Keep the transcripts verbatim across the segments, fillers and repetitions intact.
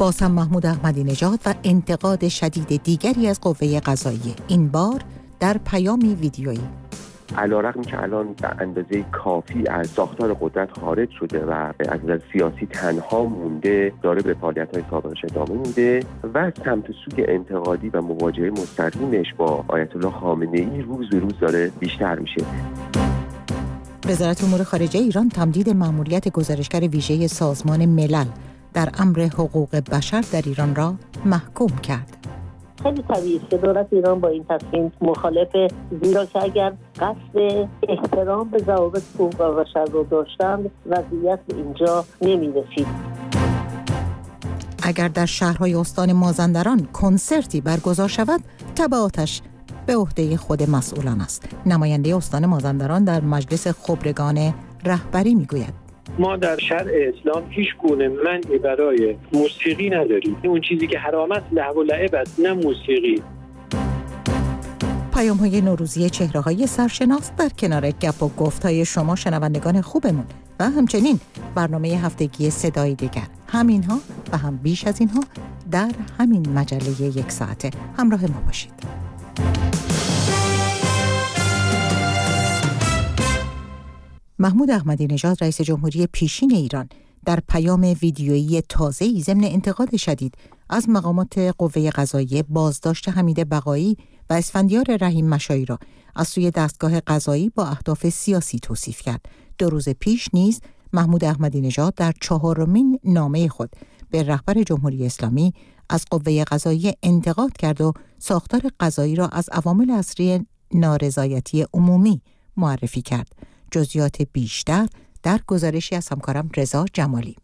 باز هم محمود احمدی نژاد و انتقاد شدید دیگری از قوه قضاییه، این بار در پیامی ویدیویی. علیرغم که الان به اندازه کافی از ساختار قدرت خارج شده و از نظر سیاسی تنها مونده، داره به فعالیت‌های سابقش ادامه میده و سمت سوی انتقادی و مواجهه مستقیمش با آیت الله خامنه‌ای روز به روز داره بیشتر میشه. وزارت امور خارجه ایران تمدید مأموریت گزارشگر ویژه سازمان ملل در امر حقوق بشر در ایران را محکوم کرد. خیلی طبیعی است که دولت ایران با این تصمیم مخالفه، زیرا که اگر قصد احترام به ضوابط حقوق بشر رو داشتند وضعیت به اینجا نمی‌رسید. اگر در شهرهای استان مازندران کنسرتی برگزار شود، تبعاتش به عهده خود مسئولان است. نماینده استان مازندران در مجلس خبرگان رهبری میگوید ما در شرع اسلام هیچ گونه منعی برای موسیقی نداریم. اون چیزی که حرام است لهو و لعب است، نه موسیقی. پیام‌های نوروزی چهره‌های سرشناس در کنار گپ و گفت‌های شما شنوندگان خوبمون و همچنین برنامه هفتگی صدای دیگر، همینها و هم بیش از اینها در همین مجله یک ساعته همراه ما باشید. محمود احمدی نژاد رئیس جمهوری پیشین ایران در پیام ویدیویی تازه‌ای ضمن انتقاد شدید از مقامات قوه قضاییه بازداشت حمید بقایی و اسفندیار رحیم مشایی را از سوی دستگاه قضایی با اهداف سیاسی توصیف کرد. دو روز پیش نیز محمود احمدی نژاد در چهارمین نامه خود به رهبر جمهوری اسلامی از قوه قضاییه انتقاد کرد و ساختار قضایی را از عوامل اصلی نارضایتی عمومی معرفی کرد. جزئیات بیشتر در گزارشی از همکارم رضا جمالی.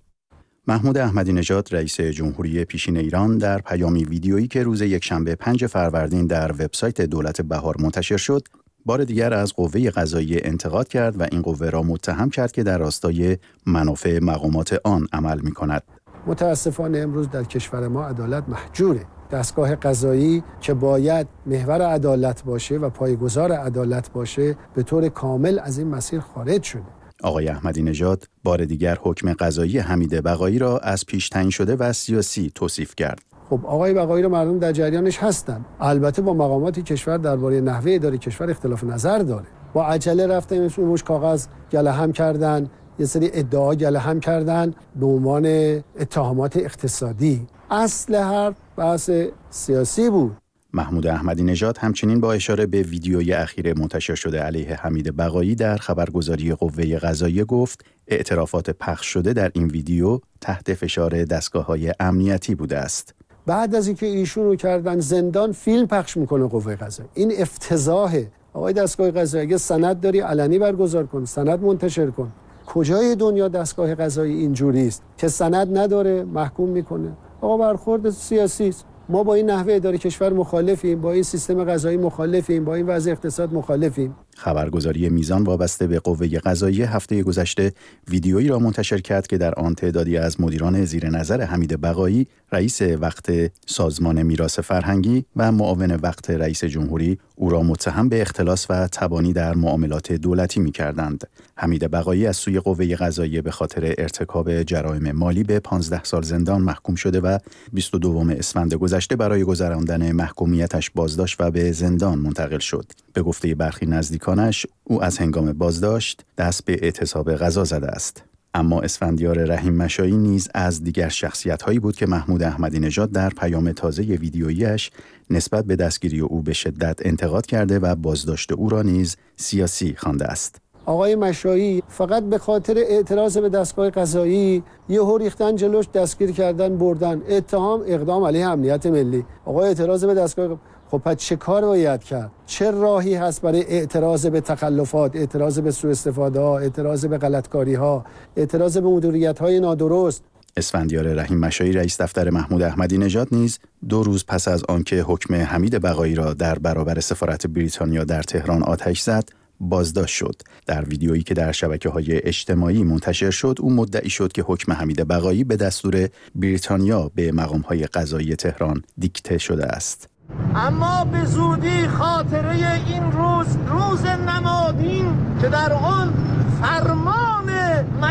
محمود احمدی نژاد رئیس جمهوری پیشین ایران در پیامی ویدیویی که روز یکشنبه پنج فروردین در وبسایت دولت بهار منتشر شد، بار دیگر از قوه قضاییه انتقاد کرد و این قوه را متهم کرد که در راستای منافع مقامات آن عمل می‌کند. متاسفانه امروز در کشور ما عدالت محجوره. دستگاه قضایی که باید محور عدالت باشه و پایه‌گذار عدالت باشه به طور کامل از این مسیر خارج شده. آقای احمدی نژاد بار دیگر حکم قضایی حمید بقایی را از پیش تعیین شده و سیاسی توصیف کرد. خب آقای بقایی رو مردم در جریانش هستن. البته با مقامات کشور درباره نحوه اداره کشور اختلاف نظر داره. با عجله رفتن مش کاغذ گله هم کردن، یه سری ادعا گله هم کردن به عنوان اتهامات اقتصادی. اصل هر بحث سیاسی بود. محمود احمدی نژاد همچنین با اشاره به ویدیوی اخیر منتشر شده علیه حمید بقایی در خبرگزاری قوه قضاییه گفت اعترافات پخش شده در این ویدیو تحت فشار دستگاه‌های امنیتی بوده است. بعد از اینکه ایشون رو کردن زندان، فیلم پخش میکنه قوه قضاییه. این افتضاحه. آقای دستگاه قضایی اگه سند داری علنی برگزار کن، سند منتشر کن. کجای دنیا دستگاه قضایی اینجوری است که سند نداره محکوم میکنه؟ آقا برخورد سیاسی است. ما با این نحوه اداره کشور مخالفیم، با این سیستم قضایی مخالفیم، با این وضع اقتصاد مخالفیم. خبرگزاری میزان وابسته به قوه قضاییه هفته گذشته ویدیویی را منتشر کرد که در آن تعدادی از مدیران زیر نظر حمید بقایی، رئیس وقت سازمان میراث فرهنگی و معاون وقت رئیس جمهوری، او را متهم به اختلاس و تبانی در معاملات دولتی می‌کردند. حمید بقایی از سوی قوه قضاییه به خاطر ارتکاب جرایم مالی به پانزده سال زندان محکوم شده و بیست و دوم اسفند گذشته برای گذراندن محکومیتش بازداشت و به زندان منتقل شد. به گفته برخی نزدیکانش، او از هنگام بازداشت دست به اعتصاب قضا زده است. اما اسفندیار رحیم مشایی نیز از دیگر شخصیت‌هایی بود که محمود احمدی نژاد در پیام تازه ویدیویی‌اش نسبت به دستگیری او به شدت انتقاد کرده و بازداشت او را نیز سیاسی خوانده است. آقای مشایی فقط به خاطر اعتراض به دستگاه قضایی یهو ریختن جلوش، دستگیر کردن، بردن. اتهام اقدام علیه امنیت ملی. آقای اعتراض به دستگاه، خب پس چه کار باید کرد؟ چه راهی هست برای اعتراض به تخلفات، اعتراض به سوء استفاده ها، اعتراض به غلطکاری ها، اعتراض به مدیریت های نادرست؟ اسفندیار رحیم مشایی رئیس دفتر محمود احمدی نژاد نیز دو روز پس از آنکه حکم حمید بقایی را در برابر سفارت بریتانیا در تهران آتش زد، بازداشت شد. در ویدیویی که در شبکه‌های اجتماعی منتشر شد، او مدعی شد که حکم حمید بقایی به دستور بریتانیا به مقام‌های قضایی تهران دیکته شده است. اما به زودی خاطره این روز، روز نمادین که در آن فرمان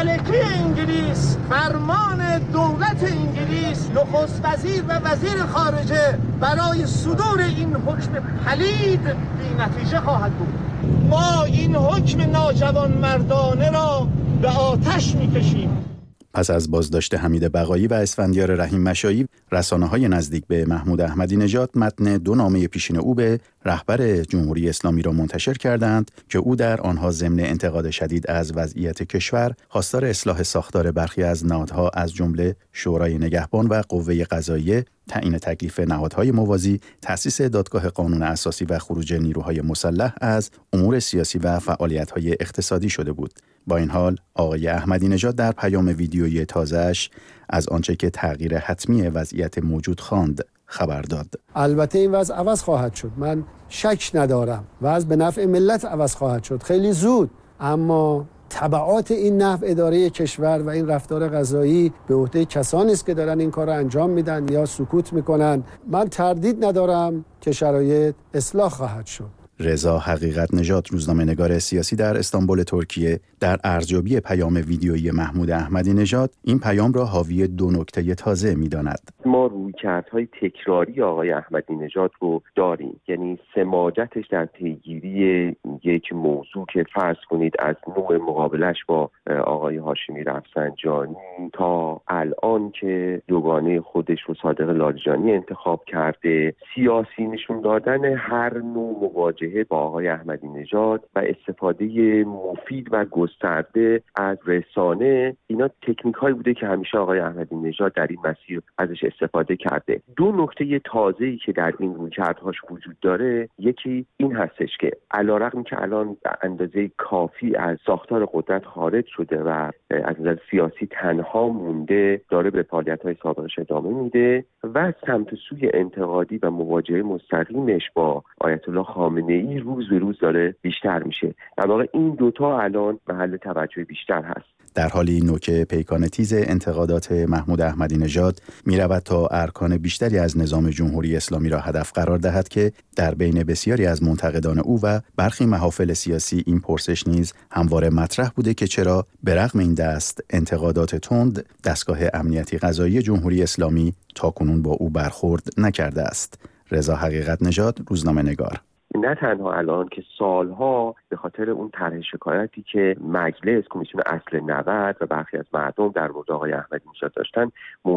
ملکه انگلیس، فرمان دولت انگلیس، نخست وزیر و وزیر خارجه برای صدور این حکم پلید بی نتیجه خواهد بود. ما این حکم ناجوان مردانه را به آتش میکشیم. پس از بازداشت حمید بقایی و اسفندیار رحیم مشایی، رسانه‌های نزدیک به محمود احمدی نژاد متن دو نامه پیشین او به رهبر جمهوری اسلامی را منتشر کردند که او در آنها ضمن انتقاد شدید از وضعیت کشور، خواستار اصلاح ساختار برخی از نهادها از جمله شورای نگهبان و قوه قضاییه، تعیین تکلیف نهادهای موازی، تأسیس دادگاه قانون اساسی و خروج نیروهای مسلح از امور سیاسی و فعالیت‌های اقتصادی شده بود. با این حال آقای احمدی نژاد در پیام ویدیویی تازه‌اش از آنچه که تغییر حتمی وضعیت موجود خواند خبر داد. البته این وضع عوض خواهد شد، من شک ندارم. وضع به نفع ملت عوض خواهد شد خیلی زود، اما تبعات این نحو اداره کشور و این رفتار قضایی به عهده کسانی است که دارن این کار رو انجام میدن یا سکوت میکنن. من تردید ندارم که شرایط اصلاح خواهد شد. رضا حقیقت نژاد، روزنامه‌نگار سیاسی در استانبول ترکیه، در ارزیابی پیام ویدیویی محمود احمدی نژاد این پیام را حاوی دو نکته تازه می‌داند. ما رویکردهای تکراری آقای احمدی نژاد رو داریم، یعنی سماجتش در پیگیری یک موضوع که فرض کنید از نوع مقابلش با آقای هاشمی رفسنجانی تا الان که دوگانه خودش رو صادق لاریجانی انتخاب کرده، سیاسی نشون دادن هر نوع مواجهه با آقای احمدی نژاد و استفاده مفید و گسترده از رسانه، اینا تکنیک هایی بوده که همیشه آقای احمدی نژاد در این مسیر ازش استفاده کرده. دو نکته تازه‌ای که در این رویکردهاش وجود داره، یکی این هستش که علیرغم که الان به اندازه کافی از ساختار قدرت خارج شده و از نظر سیاسی تنها مونده، داره به فعالیت‌های سابقش ادامه میده و سمت سوی انتقادی و مواجهه مستقیمش با آیت الله خامنه‌ای ای روز به روز داره بیشتر میشه. در واقع این دوتا الان محل توجه بیشتر هست. در حالی نوک پیکان تیز انتقادات محمود احمدی نژاد می رود تا ارکان بیشتری از نظام جمهوری اسلامی را هدف قرار دهد که در بین بسیاری از منتقدان او و برخی محافل سیاسی این پرسش نیز همواره مطرح بوده که چرا به رغم این دست انتقادات تند، دستگاه امنیتی قضایی جمهوری اسلامی تاکنون با او برخورد نکرده است. رضا حقیقت نژاد، روزنامه‌نگار. نه تنها الان که سالها به خاطر اون طرح شکایتی که مجلس، کمیسیون اصل نود و برخی از مردم در مورد آقای احمدی نژاد داشتن،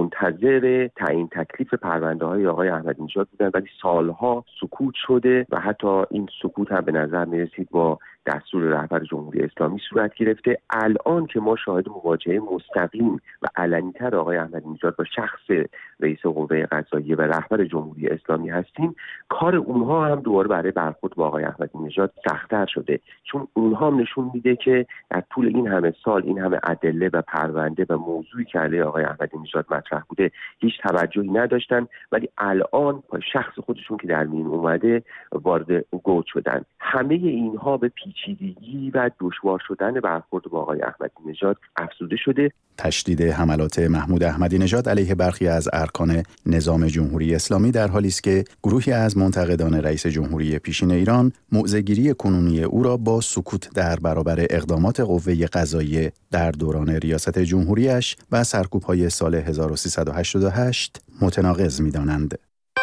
منتظر تعیین تکلیف پرونده‌های آقای احمدی نژاد بودن، ولی سالها سکوت شده و حتی این سکوت هم به نظر می‌رسید با دستور رهبر جمهوری اسلامی صورت گرفته. الان که ما شاهد مواجهه مستقیم و علنی‌تر آقای احمدی نژاد با شخص رئیس قوه قضاییه و رهبر جمهوری اسلامی هستیم، کار اونها هم دوباره برای برخورد با آقای احمدی نژاد سخت‌تر شده، چون اونها هم نشون میده که در طول این همه سال این همه ادله و پرونده و موضوعی که علیه آقای احمدی نژاد مطرح بوده هیچ توجهی نداشتن، ولی الان با شخص خودشون که در میون اومده وارد گوت شدن. همه اینها به پیچیدگی و دشوار شدن برخورد با آقای احمدی نژاد افزوده شده. تشدید حملات محمود احمدی نژاد علیه برخی از ارکان نظام جمهوری اسلامی در حالی است که گروهی از منتقدان رئیس جمهوری پیشین ایران موضع‌گیری کنونی او را با سکوت در برابر اقدامات قوه قضاییه در دوران ریاست جمهوریش و سرکوب‌های سال هزار و سیصد و هشتاد و هشت متناقض می‌دانند.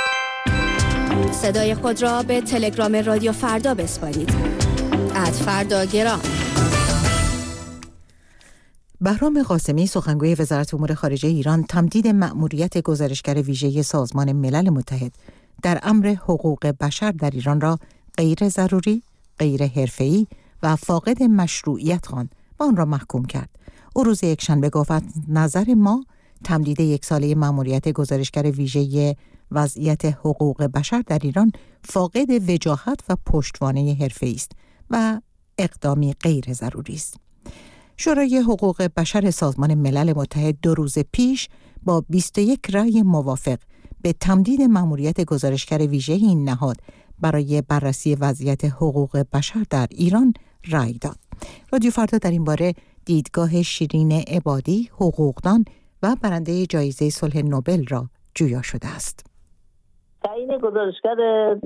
صدای خود را به تلگرام رادیو فردا بسپارید. ات فردا گرام. بهرام قاسمی، سخنگوی وزارت امور خارجه ایران، تمدید مأموریت گزارشگر ویژه سازمان ملل متحد در امر حقوق بشر در ایران را غیر ضروری، غیر حرفه‌ای و فاقد مشروعیت خواند و آن را محکوم کرد. او روز یکشنبه گفت نظر ما تمدید یک ساله مأموریت گزارشگر ویژه وضعیت حقوق بشر در ایران فاقد وجاهت و پشتوانه حرفه‌ای است و اقدامی غیر ضروری است. شورای حقوق بشر سازمان ملل متحد دو روز پیش با بیست و یک رأی موافق به تمدید مأموریت گزارشگر ویژه این نهاد برای بررسی وضعیت حقوق بشر در ایران رأی داد. رادیو فردا در این باره دیدگاه شیرین عبادی، حقوقدان و برنده جایزه صلح نوبل را جویا شده است. تعیین گزارشگر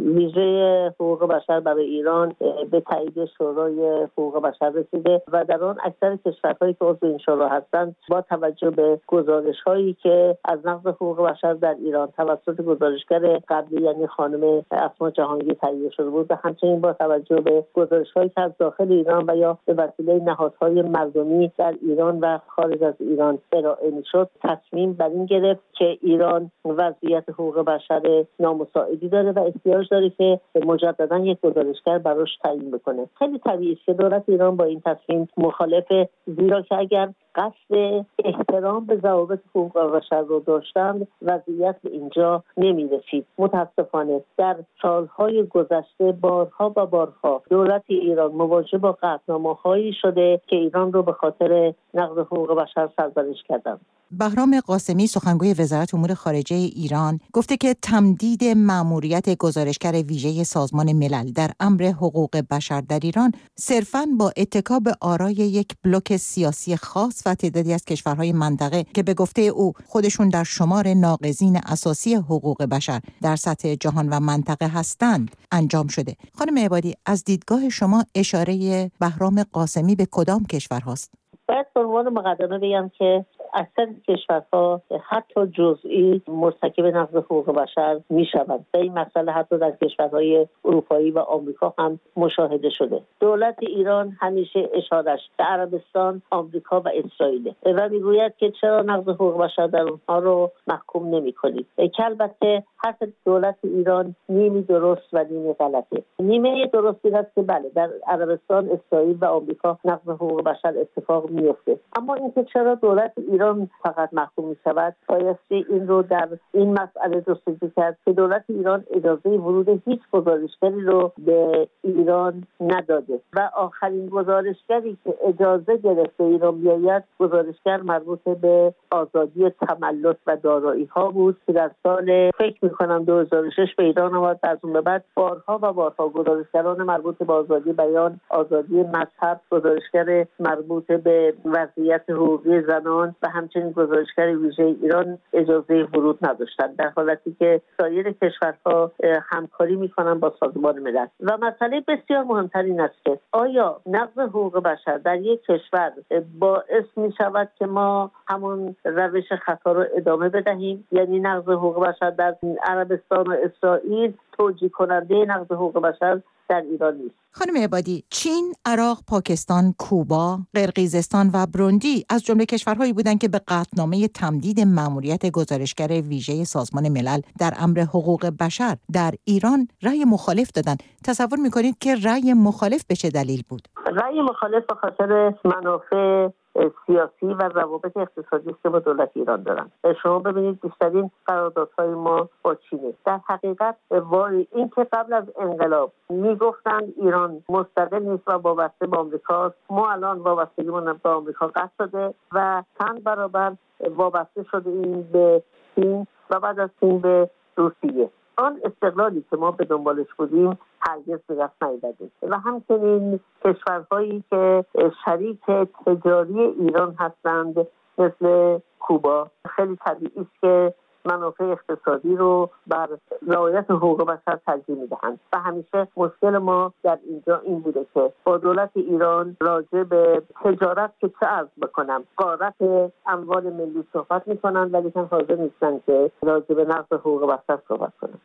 ویژه حقوق بشر برای ایران به تایید شورای حقوق بشر رسیده و در آن اکثر کشورهایی که عضو این شورا هستند با توجه به گزارش‌هایی که از نقض حقوق بشر در ایران توسط گزارشگر قبلی یعنی خانم اسما جهانگیر تهیه شده بود و همچنین با توجه به گزارش‌هایی که از داخل ایران و یا به وسیله نهادهای مردمی در ایران و خارج از ایران ارائه می‌شد، تصمیم بر این گرفت که ایران وضعیت حقوق بشر نامساعدی داره و احتیاج داره که مجددا یک گزارشگر براش تعیین بکنه. خیلی طبیعی است که دولت ایران با این تصمیم مخالفه، زیرا که اگر قصد احترام به ضوابط حقوق بشر رو داشتند وضعیت به اینجا نمی‌رسید. متاسفانه در سالهای گذشته بارها و بارها دولت ایران مواجه با قطعنامه‌هایی شده که ایران رو به خاطر نقض حقوق بشر سرزنش کردند. بهرام قاسمی سخنگوی وزارت امور خارجه ایران گفته که تمدید مأموریت گزارشگر ویژه سازمان ملل در امر حقوق بشر در ایران صرفاً با اتکا به آرای یک بلوک سیاسی خاص و تعدادی از کشورهای منطقه که به گفته او خودشون در شمار ناقضین اساسی حقوق بشر در سطح جهان و منطقه هستند انجام شده. خانم عبادی، از دیدگاه شما اشاره بهرام قاسمی به کدام کشورهاست؟ باید به عنوان مقدمه بگم که اکثر کشورها حتی جزئی مرتکب نقض حقوق بشر میشوند و این مسئله حتی در کشورهای اروپایی و آمریکا هم مشاهده شده. دولت ایران همیشه اشارش به عربستان، آمریکا و اسرائیل و میگوید که چرا نقض حقوق بشر در اونها رو محکوم نمی‌کنید. که البته حرف دولت ایران نیمی درست و نیمی غلطه. نیمه درست این است که بله در عربستان، اسرائیل و آمریکا نقض حقوق بشر اتفاق میفته، اما اینکه چرا دولت ایران فقط محکوم می‌شود بایستی این رو در این مسئله جستجو کرد که دولت ایران اجازه ورود هیچ گزارشگری رو به ایران نداده و آخرین گزارشگری که اجازه گرفته ایران بیاید گزارشگر مربوط به آزادی تملک و دارایی‌ها بود که در سال فکر می‌کنم دو هزار و شش به ایران آمد. از اون به بعد بارها و بارها گزارشگران مربوط به آزادی بیان، آزادی مذهب، گزارشگر مربوط به وضعیت حقوقی زنان و همچنین گزارشگر ویژه ایران اجازه ورود نداشتند، در حالتی که سایر کشورها همکاری میکنن با سازمان ملل. و مسئله بسیار مهمتر این است که آیا نقض حقوق بشر در یک کشور باعث می شود که ما همون روش خطا رو ادامه بدهیم؟ یعنی نقض حقوق بشر در عربستان و اسرائیل توجیه کننده نقض حقوق بشر در ایران نیست. خانم عبادی، چین، عراق، پاکستان، کوبا، قرقیزستان و بروندی از جمله کشورهایی بودند که به قطعنامه تمدید مأموریت گزارشگر ویژه سازمان ملل در امر حقوق بشر در ایران رأی مخالف دادند. تصور می‌کنید که رأی مخالف به چه دلیل بود؟ رأی مخالف به خاطر منافع سیاسی و روابط اقتصادی که با دولت ایران دارن. شما ببینید بیشترین قراردادهای ما با چینه. در حقیقت این که قبل از انقلاب میگفتند ایران مستقل نیست و وابسته به آمریکاست، ما الان وابستگیمون به آمریکا قطع شده و چند برابر وابسته شده این به چین و بعد از چین به روسیه. آن استقلالی که ما به دنبالش بودیم هرگز به دست نیامده و همچنین کشورهایی که شریک تجاری ایران هستند مثل کوبا خیلی طبیعی است که منافع اقتصادی رو بر رعایت حقوق بشر ترجیح میدهند و همیشه مشکل ما در اینجا این بوده که با دولت ایران راجع به تجارت که چه عرض بکنم غارت اموال ملی صحبت میکنند ولی هم حاضر نیستن که راجع به نقض حقوق بشر صحبت کنند.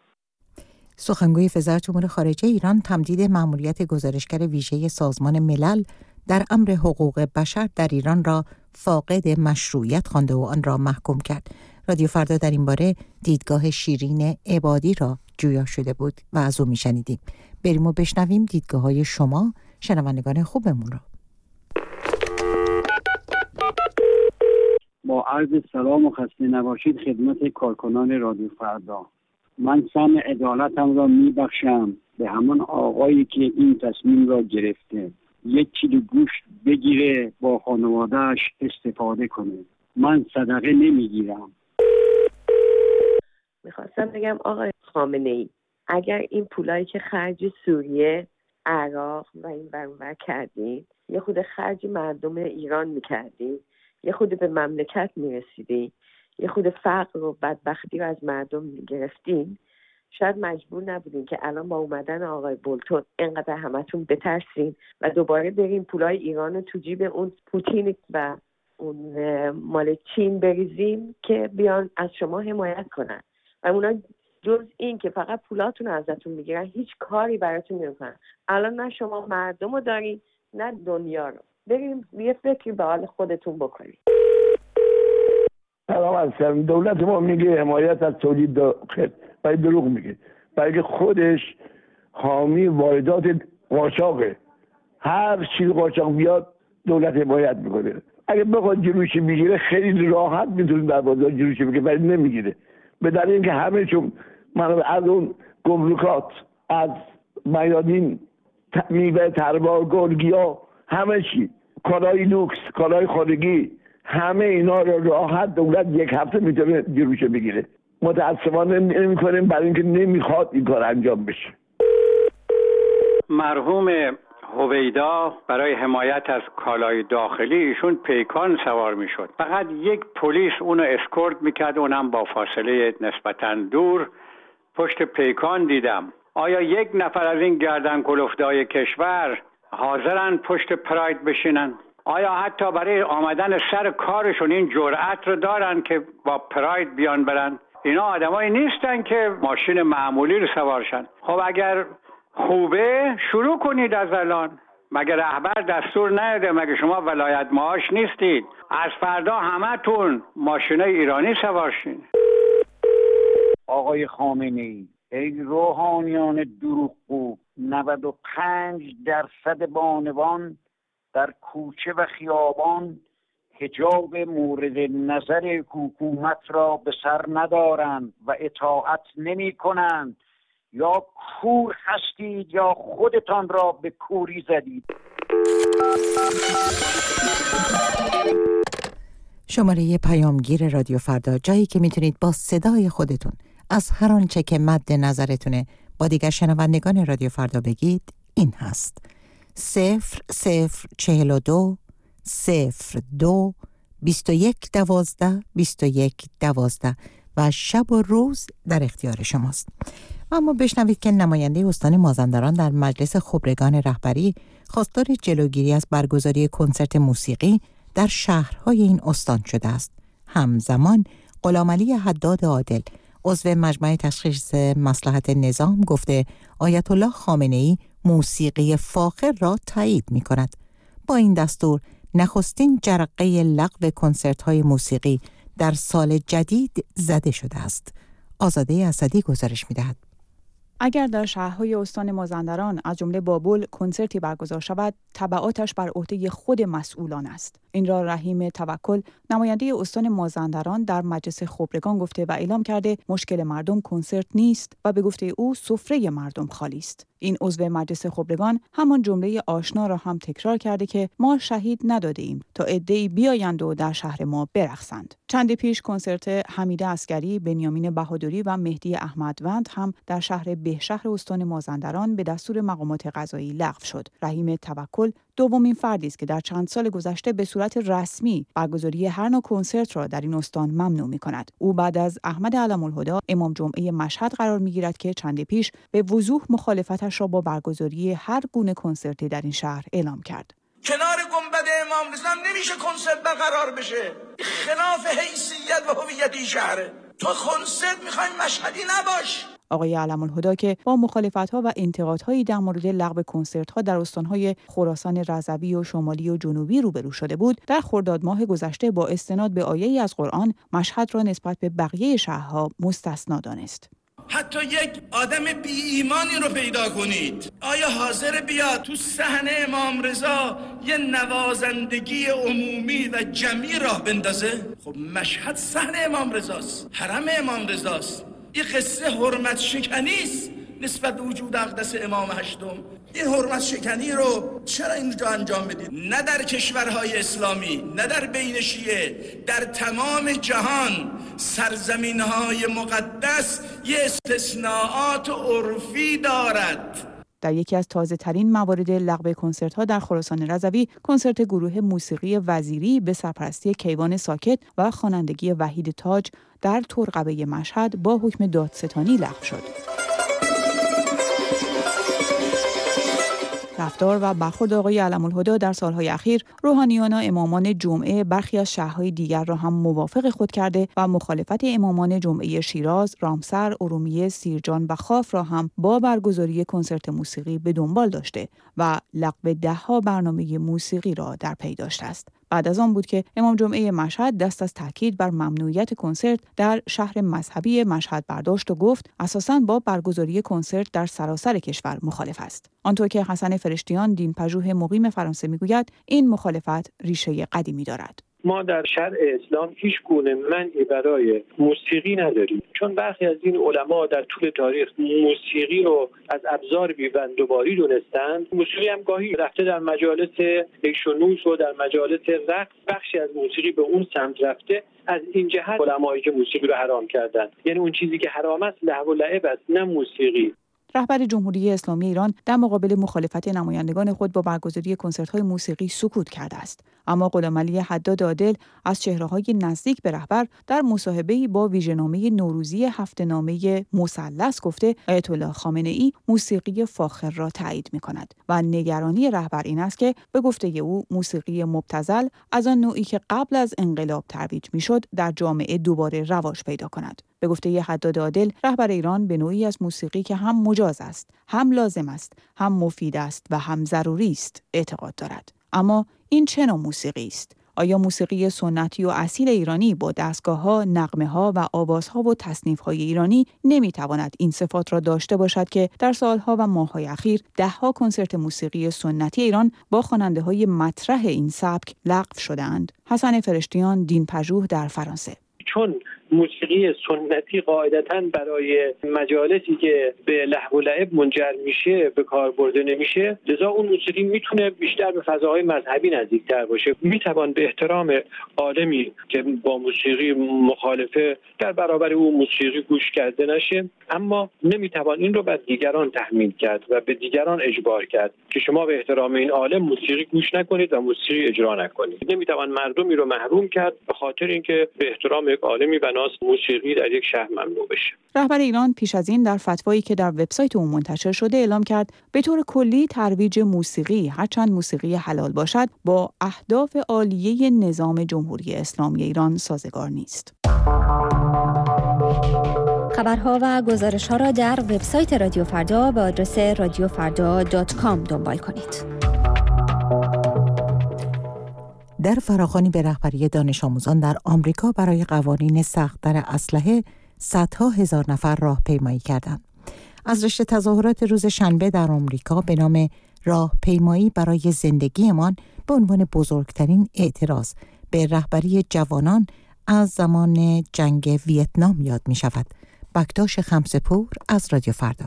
سخنگوی وزارت امور خارجه ایران تمدید مأموریت گزارشگر ویژه سازمان ملل در امر حقوق بشر در ایران را فاقد مشروعیت خوانده و آن را محکوم کرد. رادیو فردا در این باره دیدگاه شیرین عبادی را جویا شده بود و از او میشنیدیم. بریم و بشنویم دیدگاه‌های شما شنوندگان خوبمون را. با عرض سلام و خسته نباشید خدمت کارکنان رادیو فردا. من سهم عدالتم را میبخشم به همان آقایی که این تصمیم را گرفته یک کیلو گوشت بگیره با خانواده‌اش استفاده کنه. من صدقه نمیگیرم. میخواستم بگم آقای خامنه‌ای اگر این پولایی که خرج سوریه، عراق و این برانور کردین یه خود خرج مردم ایران میکردین، یه خود به مملکت میرسیدین، یه خود فقر و بدبختی رو از مردم میگرفتین، شاید مجبور نبودین که الان با اومدن آقای بولتون اینقدر همتون بترسین و دوباره بریم پولای ایران رو تو جیب اون پوتین و اون مال چین بریزیم که بیان از شما حمایت کنن و اونا جز این که فقط پولاتون رو ازتون میگیرن هیچ کاری براتون نمیکنن. الان نه شما مردم رو دارین نه دنیا رو. بریم یه فکری به حال خودتون بکنید. سلام علیکم. دولت ما میگه حمایت از تولید داخل، ولی دروغ میگه. بلکه خودش حامی واردات قاچاقه. هر چیز قاچاق بیاد دولت حمایت میکنه. اگه بخواد جلوشی بگیره خیلی راحت میتونه در بازار جلوشی بگیره، ولی نمیگیره. به دلیل اینکه همه چون من از اون گمرکات، از میادین، میوه، تربار، گلگیا، همه چی، کالای لوکس، کالای خانگی، همه اینا رو راحت دولت یک هفته میتونه جلوشو بگیره. متاسفانه نمیکنیم برای اینکه نمیخواد این کار انجام بشه. مرحوم هویدا برای حمایت از کالای داخلی ایشون پیکان سوار میشد. فقط یک پلیس اونو اسکورت میکرد، اونم با فاصله نسبتاً دور. پشت پیکان دیدم. آیا یک نفر از این گردن کلفتای کشور حاضرن پشت پراید بشینن؟ آیا حتی برای آمدن سر کارشون این جرأت رو دارن که با پراید بیان برن؟ اینا آدمایی نیستن که ماشین معمولی رو سوارشن. خب اگر خوبه شروع کنید از الان. مگر رهبر دستور نداده؟ مگه شما ولایت معاش نیستید؟ از فردا همتون ماشینای ایرانی سوارشین. آقای خامنه‌ای، ای روحانیان دروغگو، نود و پنج درصد بانوان در کوچه و خیابان حجاب مورد نظر حکومت را به سر ندارند و اطاعت نمی کنند. یا کور هستید یا خودتان را به کوری زدید. شماره پیامگیر رادیو فردا، جایی که میتونید با صدای خودتون از هر آنچه که مد نظرتونه با دیگر شنوندگان رادیو فردا بگید این هست: صفر صفر چهل و دو صفر دو بیست و یک دوازده بیست و یک دوازده و شب و روز در اختیار شماست. اما بشنوید که نماینده استان مازندران در مجلس خبرگان رهبری خواستار جلوگیری از برگزاری کنسرت موسیقی در شهرهای این استان شده است. همزمان غلامعلی حداد عادل، عضو مجمع تشخیص مصلحت نظام، گفته آیت الله خامنه‌ای موسیقی فاخر را تایید می کند. با این دستور نخستین جرقه لغو کنسرت‌های موسیقی در سال جدید زده شده است. آزاده اسدی گزارش می‌دهد. اگر در شهرهای استان مازندران از جمله بابل کنسرتی برگزار شود، تبعاتش بر عهده خود مسئولان است. این را رحیم توکل، نماینده استان مازندران، در مجلس خبرگان گفته و اعلام کرده مشکل مردم کنسرت نیست و به گفته او سفره مردم خالی است. این عضو مجلس خبرگان همان جمله آشنا را هم تکرار کرده که ما شهید نداده ایم تا عده‌ای بیایند و در شهر ما برقصند. چندی پیش کنسرت حمید عسکری، بنیامین بهادری و مهدی احمدوند هم در شهر بهشهر استان مازندران به دستور مقامات قضایی لغو شد. رحیم توکل دومین فردی است که در چند سال گذشته به صورت رسمی برگزاری هر نوع کنسرت را در این استان ممنوع می‌کند. او بعد از احمد علم‌الهدی امام جمعه مشهد قرار می‌گیرد که چندی پیش به وضوح مخالفتش را با برگزاری هر گونه کنسرتی در این شهر اعلام کرد. کنار گنبد امام رضا نمیشه کنسرت برقرار بشه. خلاف حیثیت و هویت این شهره. تو کنسرت می‌خوای مشهدی نباش. آقای علم‌الهدی که با مخالفت‌ها و انتقادهایی در مورد لغو کنسرت‌ها در استان‌های خراسان رضوی و شمالی و جنوبی روبرو شده بود، در خرداد ماه گذشته با استناد به آیه‌ای از قرآن مشهد را نسبت به بقیه شهرها مستثنا دانست. حتی یک آدم بی ایمانی رو پیدا کنید، آیا حاضر بیاد تو صحنه امام رضا یه نوازندگی عمومی و جمعی راه بندازه؟ خب مشهد صحنه امام رضاست، حرم امام رضاست. این قصه حرمت شکنی است نسبت به وجود اقدس امام هشتم. این حرمت شکنی رو چرا اینجا انجام بدید؟ نه در کشورهای اسلامی، نه در بین شیعه، در تمام جهان سرزمینهای مقدس یه استثناءات عرفی دارد. در یکی از تازه‌ترین موارد لغو کنسرت‌ها در خراسان رضوی، کنسرت گروه موسیقی وزیری به سرپرستی کیوان ساکت و خوانندگی وحید تاج در ترقبه مشهد با حکم دادستانی لغو شد. رفتار و برخورد آقای علم‌الهدی در سالهای اخیر، روحانیان و امامان جمعه برخی از شهرهای دیگر را هم موافق خود کرده و مخالفت امامان جمعه شیراز، رامسر، ارومیه، سیرجان و خاف را هم با برگزاری کنسرت موسیقی به دنبال داشته و لغو ده‌ها برنامه موسیقی را در پی داشته است. بعد از آن بود که امام جمعه مشهد دست از تاکید بر ممنوعیت کنسرت در شهر مذهبی مشهد برداشت و گفت اساساً با برگزاری کنسرت در سراسر کشور مخالف است. آنطور که حسن فرشتیان دینپژوه مقیم فرانسه میگوید این مخالفت ریشه قدیمی دارد. ما در شرع اسلام هیچ گونه منعی برای موسیقی نداریم، چون برخی از این علما در طول تاریخ موسیقی رو از ابزار بی‌بندوباری دونستند. موسیقی هم گاهی رفته در مجالس عیش و نوش و در مجالس رقص، بخشی از موسیقی به اون سمت رفته. از این جهت علمایی که موسیقی رو حرام کردند، یعنی اون چیزی که حرام است لهو و لعب است، نه موسیقی. رهبر جمهوری اسلامی ایران در مقابل مخالفت نمایندگان خود با برگزاری کنسرت‌های موسیقی سکوت کرده است. اما غلامعلی حداد عادل از چهره‌های نزدیک به رهبر در مصاحبه‌ای با ویژه‌نامه نوروزی هفته‌نامه مثلث گفته آیت الله خامنه‌ای موسیقی فاخر را تایید می‌کند و نگرانی رهبر این است که به گفته او موسیقی مبتذل از آن نوعی که قبل از انقلاب ترویج می‌شد در جامعه دوباره رواج پیدا کند. به گفته حداد عادل، رهبر ایران به نوعی از موسیقی که هم مجاز است، هم لازم است، هم مفید است و هم ضروری است اعتقاد دارد. اما این چه نوع موسیقی است؟ آیا موسیقی سنتی و اصیل ایرانی با دستگاه‌ها، نغمه‌ها و آوازها و تصنیف‌های ایرانی نمی‌تواند این صفات را داشته باشد که در سال‌ها و ماه‌های اخیر ده‌ها کنسرت موسیقی سنتی ایران با خواننده‌های مطرح این سبک لغو شده‌اند؟ حسن فرشتیان دینپژوه در فرانسه. چون موسیقی سنتی قاعدتاً برای مجالسی که به لهو و لعب منجر میشه به کار برده نمیشه، لذا اون موسیقی میتونه بیشتر به فضاهای مذهبی نزدیکتر باشه. میتوان به احترام عالمی که با موسیقی مخالفه در برابر اون موسیقی گوش کرده نشه، اما نمیتوان این رو بر دیگران تحمیل کرد و به دیگران اجبار کرد که شما به احترام این عالم موسیقی گوش نکنید و موسیقی اجرا نکنید. نمیتوان مردمی رو محروم کرد به خاطر اینکه به احترام یک عالمی بناس موسیقی در یک شهر ممنوع بشه. رهبر ایران پیش از این در فتوایی که در وبسایت او منتشر شده اعلام کرد به طور کلی ترویج موسیقی هرچند موسیقی حلال باشد با اهداف عالیه نظام جمهوری اسلامی ایران سازگار نیست. خبرها و گزارش‌ها را در وبسایت رادیو فردا به آدرس رادیو فردا دات کام دنبال کنید. در فراخوانی به رهبری دانش آموزان در آمریکا برای قوانین سخت‌تر اسلحه صدها هزار نفر راهپیمایی کردند. از رشته تظاهرات روز شنبه در آمریکا به نام راهپیمایی برای زندگیمان به عنوان بزرگترین اعتراض به رهبری جوانان از زمان جنگ ویتنام یاد می شود. بکتاش خمسه‌پور از رادیو فردا.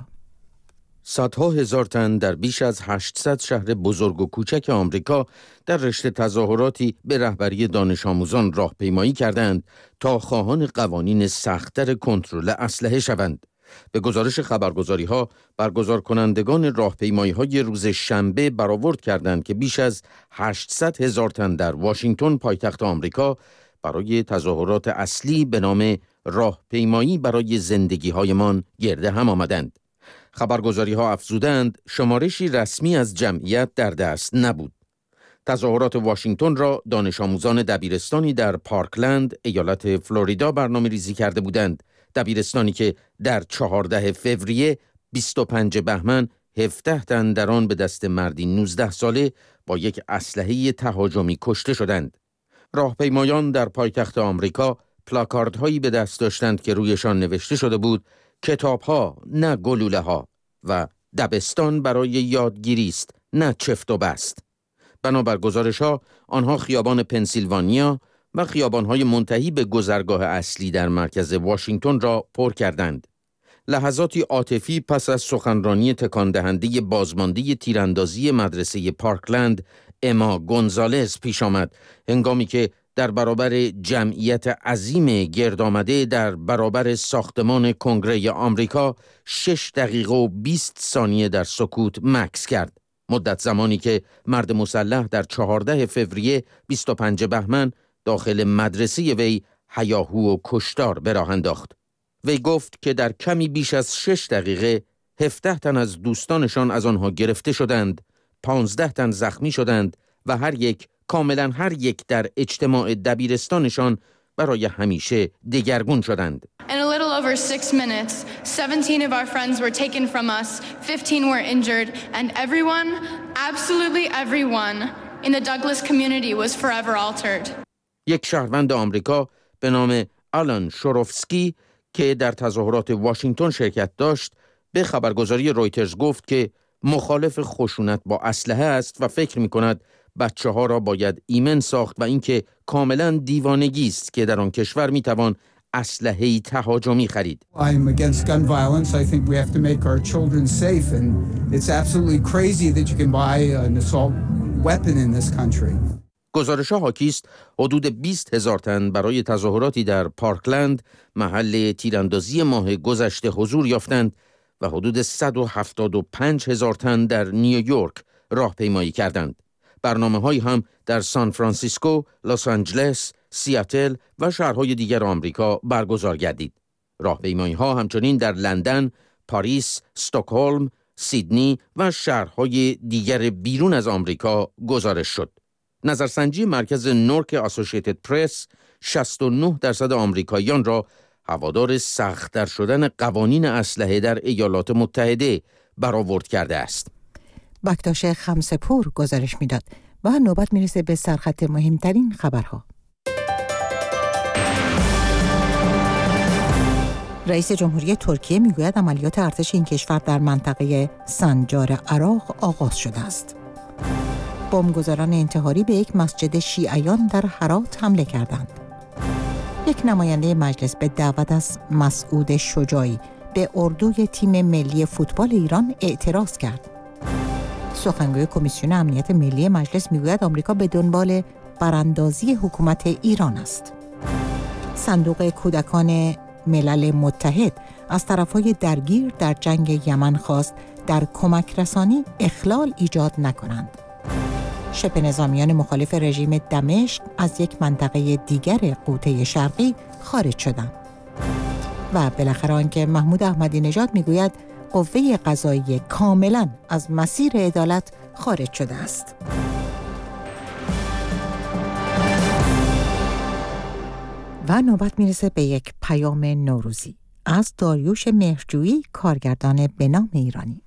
صدها هزار تن در بیش از هشتصد شهر بزرگ و کوچک آمریکا در رشته تظاهراتی به رهبری دانش آموزان راهپیمایی کردند تا خواهان قوانین سخت‌تر کنترل اسلحه شوند. به گزارش خبرگزاری‌ها، برگزار کنندگان راهپیمایی‌های روز شنبه برآورد کردند که بیش از هشتصد هزار تن در واشنگتن پایتخت آمریکا برای تظاهرات اصلی به نام راهپیمایی برای زندگی‌هایمان گرد هم آمدند. خبرگزاری‌ها افزودند شمارشی رسمی از جمعیت در دست نبود. تظاهرات واشنگتن را دانش آموزان دبیرستانی در پارکلند، ایالت فلوریدا برنامه ریزی کرده بودند. دبیرستانی که در چهاردهم فوریه بیست و پنجم بهمن هفده تن در آن به دست مردی نوزده ساله با یک اسلحه تهاجمی کشته شدند. راهپیمایان در پایتخت آمریکا پلاکاردهایی به دست داشتند که رویشان نوشته شده بود کتاب‌ها نه گلوله‌ها و دبستان برای یادگیری است نه چفت و بست. بنابر گزارش‌ها آنها خیابان پنسیلوانیا و خیابان‌های منتهی به گذرگاه اصلی در مرکز واشنگتن را پر کردند. لحظاتی عاطفی پس از سخنرانی تکان دهنده بازمانده تیراندازی مدرسه پارکلند اما گونزالز پیش آمد، هنگامی که در برابر جمعیت عظیم گرد آمده در برابر ساختمان کنگره آمریکا شش دقیقه و بیست ثانیه در سکوت مکث کرد. مدت زمانی که مرد مسلح در چهاردهم فوریه بیست و پنجم بهمن داخل مدرسه وی هیاهو و کشتار به راه انداخت. وی گفت که در کمی بیش از شش دقیقه هفده تن از دوستانشان از آنها گرفته شدند، پانزده تن زخمی شدند و هر یک کاملا هر یک در اجتماع دبیرستانشان برای همیشه دگرگون شدند. In a little over six minutes, seventeen of our friends were taken from us, fifteen were injured, and everyone, absolutely everyone, in the Douglas community was forever altered. یک شهروند آمریکا به نام آلان شوروفسکی که در تظاهرات واشنگتن شرکت داشت به خبرگزاری رویترز گفت که مخالف خشونت با اسلحه است و فکر می‌کند بچه ها را باید ایمن ساخت و اینکه کاملا دیوانگی است که در آن کشور میتوان اسلحه‌ای تهاجمی خرید. I'm against gun violence. I think we have to make our children safe and it's absolutely crazy that you can buy an assault weapon in this country. گزارش ها حاکی است حدود بیست هزار تن برای تظاهراتی در پارکلند محل تیراندازی ماه گذشته حضور یافتند و حدود صد و هفتاد و پنج هزار تن در نیویورک راهپیمایی کردند. برنامه‌هایی هم در سان فرانسیسکو، لس آنجلس، سیاتل و شهرهای دیگر آمریکا برگزار گردید. راهپیمایی‌ها همچنین در لندن، پاریس، استکهلم، سیدنی و شهرهای دیگر بیرون از آمریکا گزارش شد. نظرسنجی مرکز نورک اسوسییتد پرس شصت و نه درصد آمریکاییان را هوادار سخت‌تر شدن قوانین اسلحه در ایالات متحده برآورد کرده است. بکتاش خمسپور گزارش میداد و نوبت میرسه به سرخط مهمترین خبرها. رئیس جمهوری ترکیه میگوید عملیات ارتش این کشور در منطقه سنجار عراق آغاز شده است. بمبگذاران انتحاری به یک مسجد شیعیان در هرات حمله کردند. یک نماینده مجلس به دعوت از مسعود شجاعی به اردوی تیم ملی فوتبال ایران اعتراض کرد. سخنگوی کمیسیون امنیت ملی مجلس میگوید آمریکا به دنبال براندازی حکومت ایران است. صندوق کودکان ملل متحد از طرفهای درگیر در جنگ یمن خواست در کمک رسانی اخلال ایجاد نکنند. شبه نظامیان مخالف رژیم دمشق از یک منطقه دیگر غوطه شرقی خارج شدند. و بالاخره آنکه محمود احمدی نژاد میگوید قوه قضاییه کاملا از مسیر عدالت خارج شده است. و نوبت میرسه به یک پیام نوروزی از داریوش مهرجویی، کارگردان به نام ایرانی.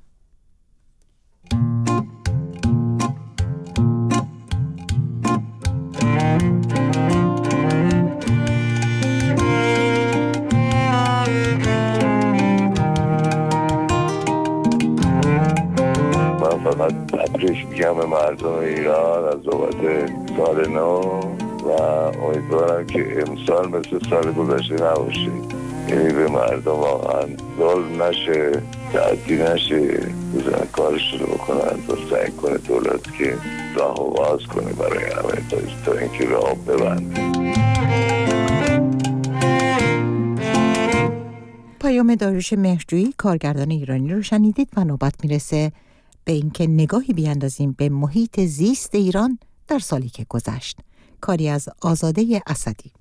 فقط تبریک میگم به مردم ایران از بابت سال نو و امیدوارم که امسال مثل سال گذشته نباشه، یعنی به مردم واقعا ظلم نشه، تعدی نشه، بزنن کارش رو بکنن و سعی کنه دولت که راه باز کنه برای همه تا, تا اینکه راه ببنده. پیام داریوش مهرجویی، کارگردان ایرانی رو شنیدید و نوبت میرسه به اینکه نگاهی بیاندازیم به محیط زیست ایران در سالی که گذشت. کاری از آزاده اسدی.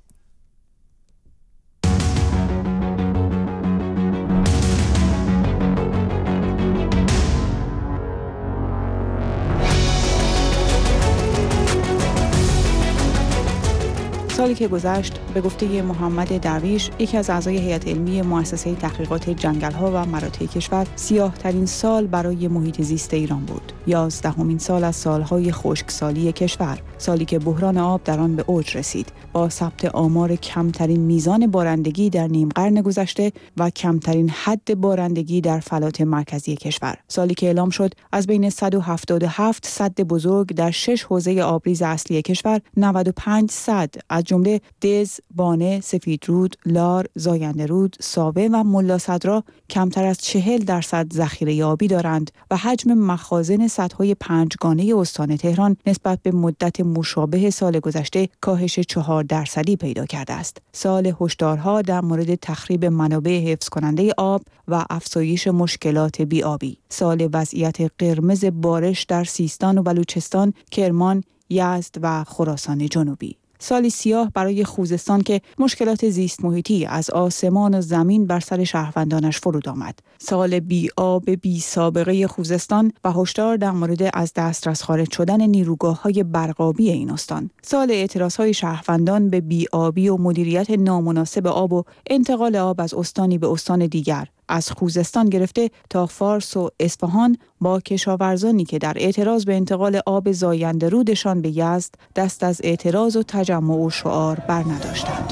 سالی که گذشت به گفته محمد درویش، یکی از اعضای هیئت علمی مؤسسه تحقیقات جنگل‌ها و مراتع کشور، سیاه‌ترین سال برای محیط زیست ایران بود. یازدهمین سال از سالهای خشکسالی کشور، سالی که بحران آب در آن به اوج رسید، با ثبت آمار کمترین میزان بارندگی در نیم قرن گذشته و کمترین حد بارندگی در فلات مرکزی کشور. سالی که اعلام شد از بین صد و هفتاد و هفت سد بزرگ در شش حوزه آبریز اصلی کشور، نود و پنج سد از جمله دز، بانه، سفیدرود، لار، زاینده رود، ساوه و ملا صدرا کمتر از چهل درصد ذخیره آبی دارند و حجم مخازن سدهای پنجگانه استان تهران نسبت به مدت مشابه سال گذشته کاهش چهار درصدی پیدا کرده است. سال هشدارها در مورد تخریب منابع حفظ کننده آب و افزایش مشکلات بی‌آبی. سال وضعیت قرمز بارش در سیستان و بلوچستان، کرمان، یزد و خراسان جنوبی. سالی سیاه برای خوزستان که مشکلات زیست محیطی از آسمان و زمین بر سر شهروندانش فرود آمد. سال بی آب بی سابقه خوزستان و هشدار در مورد از دسترس خارج شدن نیروگاه‌های برقابی این استان. سال اعتراضهای شهروندان به بی آبی و مدیریت نامناسب آب و انتقال آب از استانی به استان دیگر، از خوزستان گرفته تا فارس و اصفهان، با کشاورزانی که در اعتراض به انتقال آب زاینده رودشان به یزد دست از اعتراض و تجمع و شعار بر نداشتند.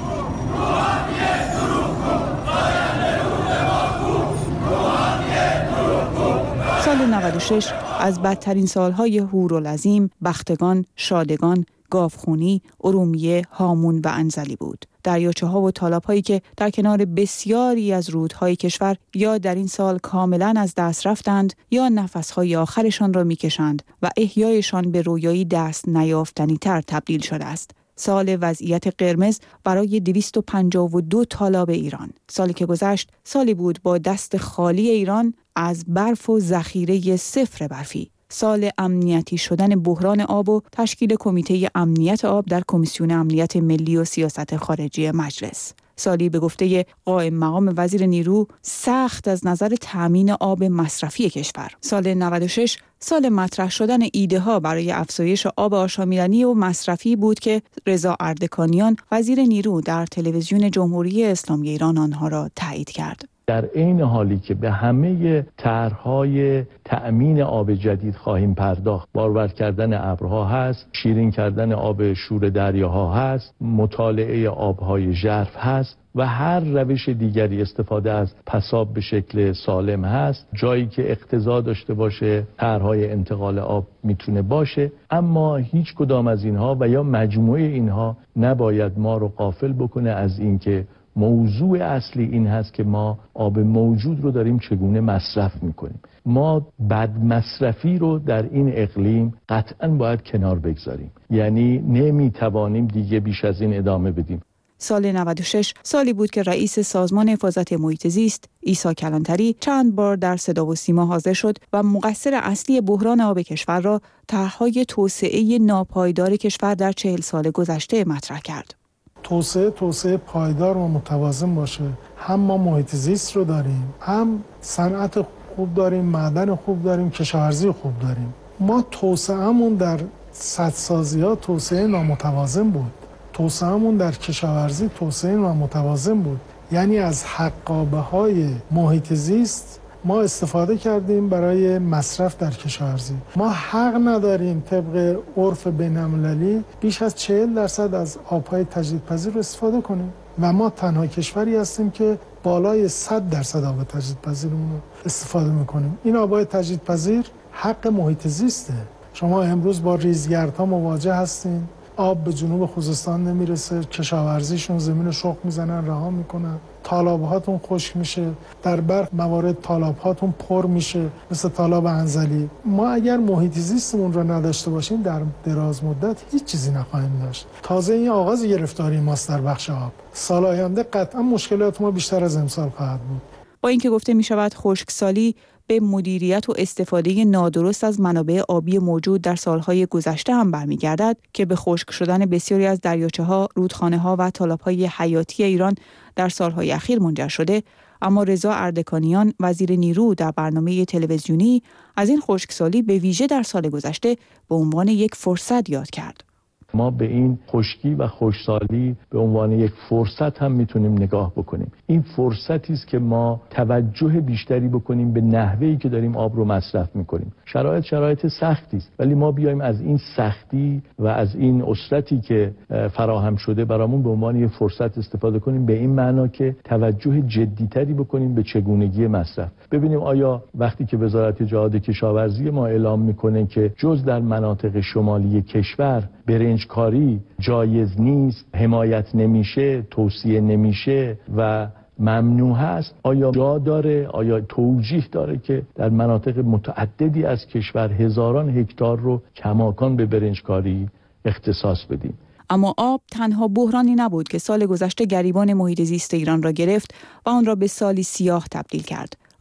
سال نود و شش از بدترین سالهای هورالعظیم، بختگان، شادگان، گاوخونی، ارومیه، هامون و انزلی بود. دریاچه ها و تالاب هایی که در کنار بسیاری از رودهای کشور یا در این سال کاملا از دست رفتند یا نفسهای آخرشان را میکشند و احیایشان به رویایی دست نیافتنی تر تبدیل شده است. سال وضعیت قرمز برای دویست و پنجاه و دو تالاب ایران. سالی که گذشت سالی بود با دست خالی ایران از برف و ذخیره صفر برفی. سال امنیتی شدن بحران آب و تشکیل کمیته امنیت آب در کمیسیون امنیت ملی و سیاست خارجی مجلس. سالی به گفته قائم مقام وزیر نیرو سخت از نظر تأمین آب مصرفی کشور. سال نود و شش سال مطرح شدن ایده ها برای افزایش آب آشامیدنی و مصرفی بود که رضا اردکانیان وزیر نیرو در تلویزیون جمهوری اسلامی ایران آنها را تایید کرد. در عین حالی که به همه طرح‌های تأمین آب جدید خواهیم پرداخت، بارور کردن ابرها هست، شیرین کردن آب شور دریاها هست، مطالعه آبهای ژرف هست و هر روش دیگری استفاده از پساب به شکل سالم هست. جایی که اقتضا داشته باشه طرح‌های انتقال آب میتونه باشه، اما هیچ کدام از اینها و یا مجموعه اینها نباید ما رو غافل بکنه از اینکه موضوع اصلی این هست که ما آب موجود رو داریم چگونه مصرف میکنیم. ما بد مصرفی رو در این اقلیم قطعاً باید کنار بگذاریم، یعنی نمیتوانیم دیگه بیش از این ادامه بدیم. سال نود و شش سالی بود که رئیس سازمان حفاظت محیط زیست عیسی کلانتری چند بار در صدا و سیما حاضر شد و مقصر اصلی بحران آب کشور را طرح‌های توسعه ناپایدار کشور در چهل سال گذشته مطرح کرد. توسعه توسعه پایدار و متوازن باشه. هم ما محیط زیست رو داریم، هم صنعت خوب داریم، معدن خوب داریم، کشاورزی خوب داریم. ما توسعه‌مون در سدسازی‌ها توسعه نامتوازن بود. توسعه‌مون در کشاورزی توسعه نامتوازن بود. یعنی از حقابه‌های محیط زیست ما استفاده کردیم برای مصرف در کشاورزی. ما حق نداریم طبق عرف بین‌المللی بیش از چهل درصد از آبهای تجدیدپذیر رو استفاده کنیم و ما تنها کشوری هستیم که بالای صد درصد آب تجدیدپذیرمون رو استفاده میکنیم. این آبهای تجدیدپذیر حق محیط زیسته. شما امروز با ریزگردها مواجه هستین، آب به جنوب خوزستان نمیرسه، کشاورزیشون زمین شخم میزنن، رها میکنن، تالاب‌هاتون خشک میشه، در برخی موارد تالاب‌هاتون پر میشه مثل تالاب انزلی. ما اگر محیط زیستمون رو نداشته باشیم در دراز مدت هیچ چیزی نخواهیم داشت. تازه این آغاز گرفتاری ماست در بخش آب. سال آینده قطعا مشکلات ما بیشتر از امسال خواهد بود. با اینکه گفته میشود خشکسالی به مدیریت و استفاده نادرست از منابع آبی موجود در سالهای گذشته هم برمیگردد که به خشک شدن بسیاری از دریاچه‌ها، رودخانه‌ها و تالاب‌های حیاتی ایران در سالهای اخیر منجر شده، اما رضا اردکانیان وزیر نیرو در برنامه تلویزیونی از این خشکسالی به ویژه در سال گذشته به عنوان یک فرصت یاد کرد. ما به این خشکی و خشکسالی به عنوان یک فرصت هم میتونیم نگاه بکنیم. این فرصتی است که ما توجه بیشتری بکنیم به نحوهی که داریم آب رو مصرف میکنیم. شرایط شرایط سختی است، ولی ما بیایم از این سختی و از این اسرتی که فراهم شده برامون به عنوان یک فرصت استفاده کنیم، به این معنا که توجه جدیتری بکنیم به چگونگی مصرف. ببینیم آیا وقتی که وزارت جهاد کشاورزی ما اعلام میکنه که جز در مناطق شمالی کشور برنج کاری جایز نیست، حمایت نمیشه، توصیه نمیشه و ممنوع هست، آیا جا داره، آیا توجیه داره که در مناطق متعددی از کشور هزاران هکتار رو کماکان به برنج کاری اختصاص بدیم؟ اما آب تنها بحرانی نبود که سال گذشته گریبان محیط زیست ایران را گرفت و آن را به سالی سیاه تبدیل کرد.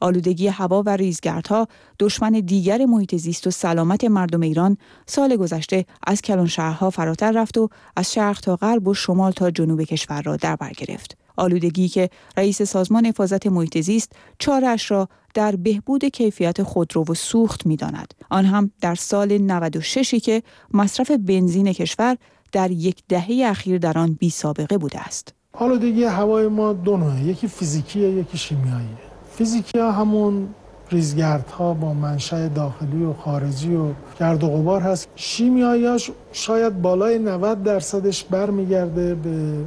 آلودگی هوا و ریزگردها دشمن دیگر محیط زیست و سلامت مردم ایران سال گذشته از کلان شهرها فراتر رفت و از شرق تا غرب و شمال تا جنوب کشور را در بر گرفت. آلودگی که رئیس سازمان حفاظت محیط زیست چاره‌اش را در بهبود کیفیت خودرو و سوخت می‌داند. آن هم در سال نود و شش که مصرف بنزین کشور در یک دهه اخیر در آن بی سابقه بوده است. آلودگی هوای ما دو نوعه، یکی فیزیکیه یکی شیمیاییه. فیزیکی ها همون ریزگردها با منشأ داخلی و خارجی و گرد و غبار هست. شیمیایی‌هاش شاید بالای نود درصدش برمیگرده به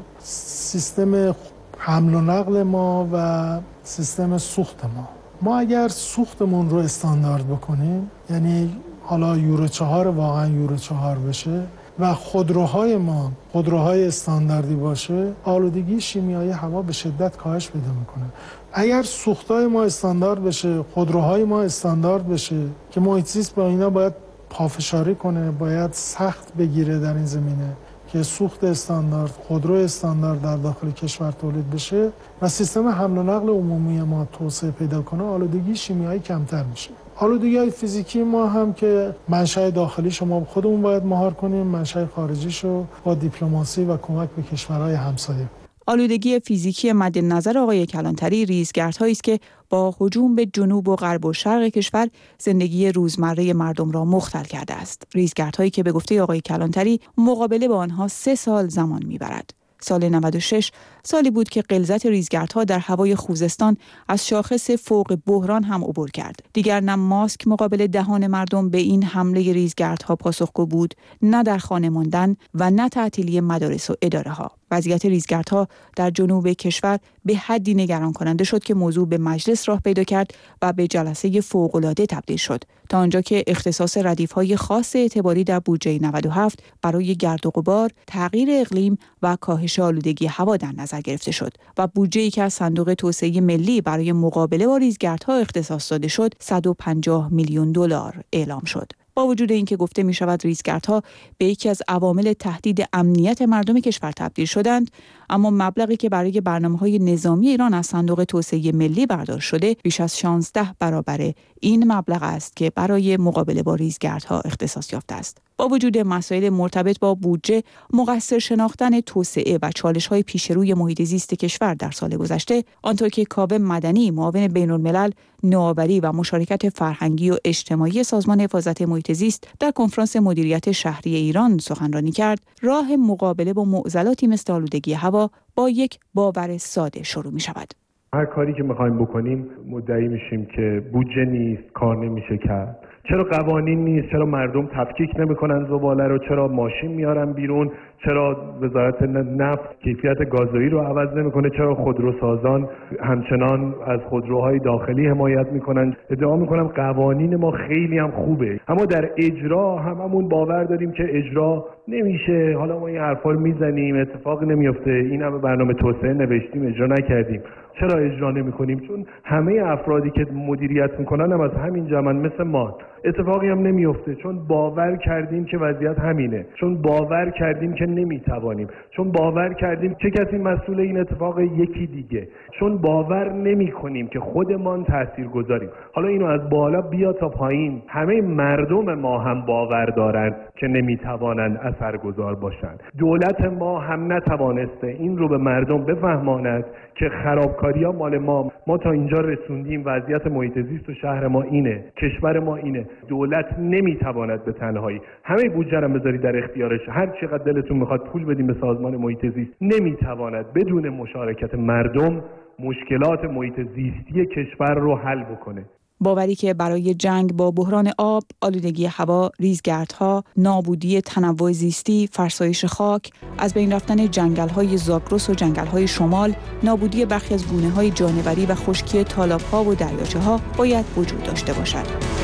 سیستم حمل و نقل ما و سیستم سوخت ما. ما اگر سوختمون رو استاندارد بکنیم، یعنی حالا یورو چهار واقعا یورو چهار بشه و خودروهای ما خودروهای استانداردی باشه، آلودگی شیمیایی هوا به شدت کاهش پیدا میکنه. اگر سوختای ما استاندارد بشه، خودروهای ما استاندارد بشه که محیط زیست با اینا باید پافشاری کنه، باید سخت بگیره در این زمینه که سوخت استاندارد، خودرو استاندارد در داخل کشور تولید بشه و سیستم حمل و نقل عمومی ما توسعه پیدا کنه، آلودگی شیمیایی کمتر میشه. آلودگی‌های فیزیکی ما هم که منشأ داخلی شما خودمون باید مهار کنیم، منشأ خارجیشو با دیپلماسی و کمک به کشورهای همسایه. آلودگی فیزیکی مد نظر آقای کلانتری ریزگردهایی است که با هجوم به جنوب و غرب و شرق کشور زندگی روزمره مردم را مختل کرده است. ریزگردهایی که به گفته آقای کلانتری مقابله با آنها سه سال زمان میبرد. سال نود و شش سالی بود که غلظت ریزگردها در هوای خوزستان از شاخص فوق بحران هم عبور کرد. دیگر نه ماسک مقابل دهان مردم به این حمله ریزگردها پاسخگو بود، نه در خانه ماندن و نه تعطیلی مدارس و اداره ها. وضعیت ریزگردها در جنوب کشور به حدی نگران کننده شد که موضوع به مجلس راه پیدا کرد و به جلسه فوق‌العاده تبدیل شد، تا آنجا که اختصاص ردیف‌های خاص اعتباری در بودجه نود و هفت برای گرد و غبار، تغییر اقلیم و کاهش آلودگی هوا در نظر گرفته شد و بودجه‌ای که از صندوق توسعه ملی برای مقابله با ریزگردها اختصاص داده شد صد و پنجاه میلیون دلار اعلام شد. با وجود اینکه گفته می شود ریزگردها به یکی از عوامل تهدید امنیت مردم کشور تبدیل شدند، اما مبلغی که برای برنامه‌های نظامی ایران از صندوق توسعه ملی برداشت شده بیش از شانزده برابر این مبلغ است که برای مقابله با ریزگردها اختصاص یافته است. با وجود مسائل مرتبط با بودجه، مقصر شناختن توسعه و چالش‌های پیشروی محیط زیست کشور در سال گذشته، آنطور که کاوه مدنی معاون بین‌الملل نوآوری و مشارکت فرهنگی و اجتماعی سازمان حفاظت محیط زیست در کنفرانس مدیریت شهری ایران سخنرانی کرد، راه مقابله با معضلاتی مثل آلودگی هوا با یک باور ساده شروع می شود. هر کاری که میخوایم بکنیم مدعی میشیم که بودجه نیست، کار نمیشه کرد. چرا قوانین نیست؟ چرا مردم تفکیک نمیکنن زباله رو؟ چرا ماشین میارن بیرون؟ چرا وزارت نفت کیفیت گازوئیل رو عوض نمیکنه؟ چرا خودروسازان همچنان از خودروهای داخلی حمایت میکنن؟ ادعا میکنم قوانین ما خیلی هم خوبه، اما در اجرا هممون باور داریم که اجرا نمیشه. حالا ما این حرفا رو میزنیم، اتفاق نمیفته. این همه برنامه توسعه نوشتیم، اجرا نکردیم. چرا اجرا نمیکنیم؟ چون همه افرادی که مدیریت میکنن هم از همین جمن مثل ما. اتفاقی هم نمیفته، چون باور کردیم که وضعیت همینه، چون باور کردیم که نمیتوانیم، چون باور کردیم چه کسی مسئول این اتفاق؟ یکی دیگه. چون باور نمیکنیم که خودمان تاثیرگذاریم. حالا اینو از بالا بیا تا پایین، همه مردم ما هم باور دارن که نمیتوانند اثرگذار باشند. دولت ما هم نتوانسته این رو به مردم بفهماند که خرابکاری‌ها مال ما، ما تا اینجا رسوندیم، وضعیت محیط زیست و شهر ما اینه، کشور ما اینه. دولت نمیتواند به تنهایی، همه بودجه رو بذاری در اختیارش، هر چقدر دلتون میخواد پول بدیم به سازمان محیط زیست، نمیتواند بدون مشارکت مردم مشکلات محیط زیستی کشور رو حل بکنه. باوری که برای جنگ با بحران آب، آلودگی هوا، ریزگردها، نابودی تنوع زیستی، فرسایش خاک، از بین رفتن جنگل‌های زاگرس و جنگل‌های شمال، نابودی برخی از گونه‌های جانوری و خشکی تالاب‌ها و دریاچه‌ها باید وجود داشته باشد.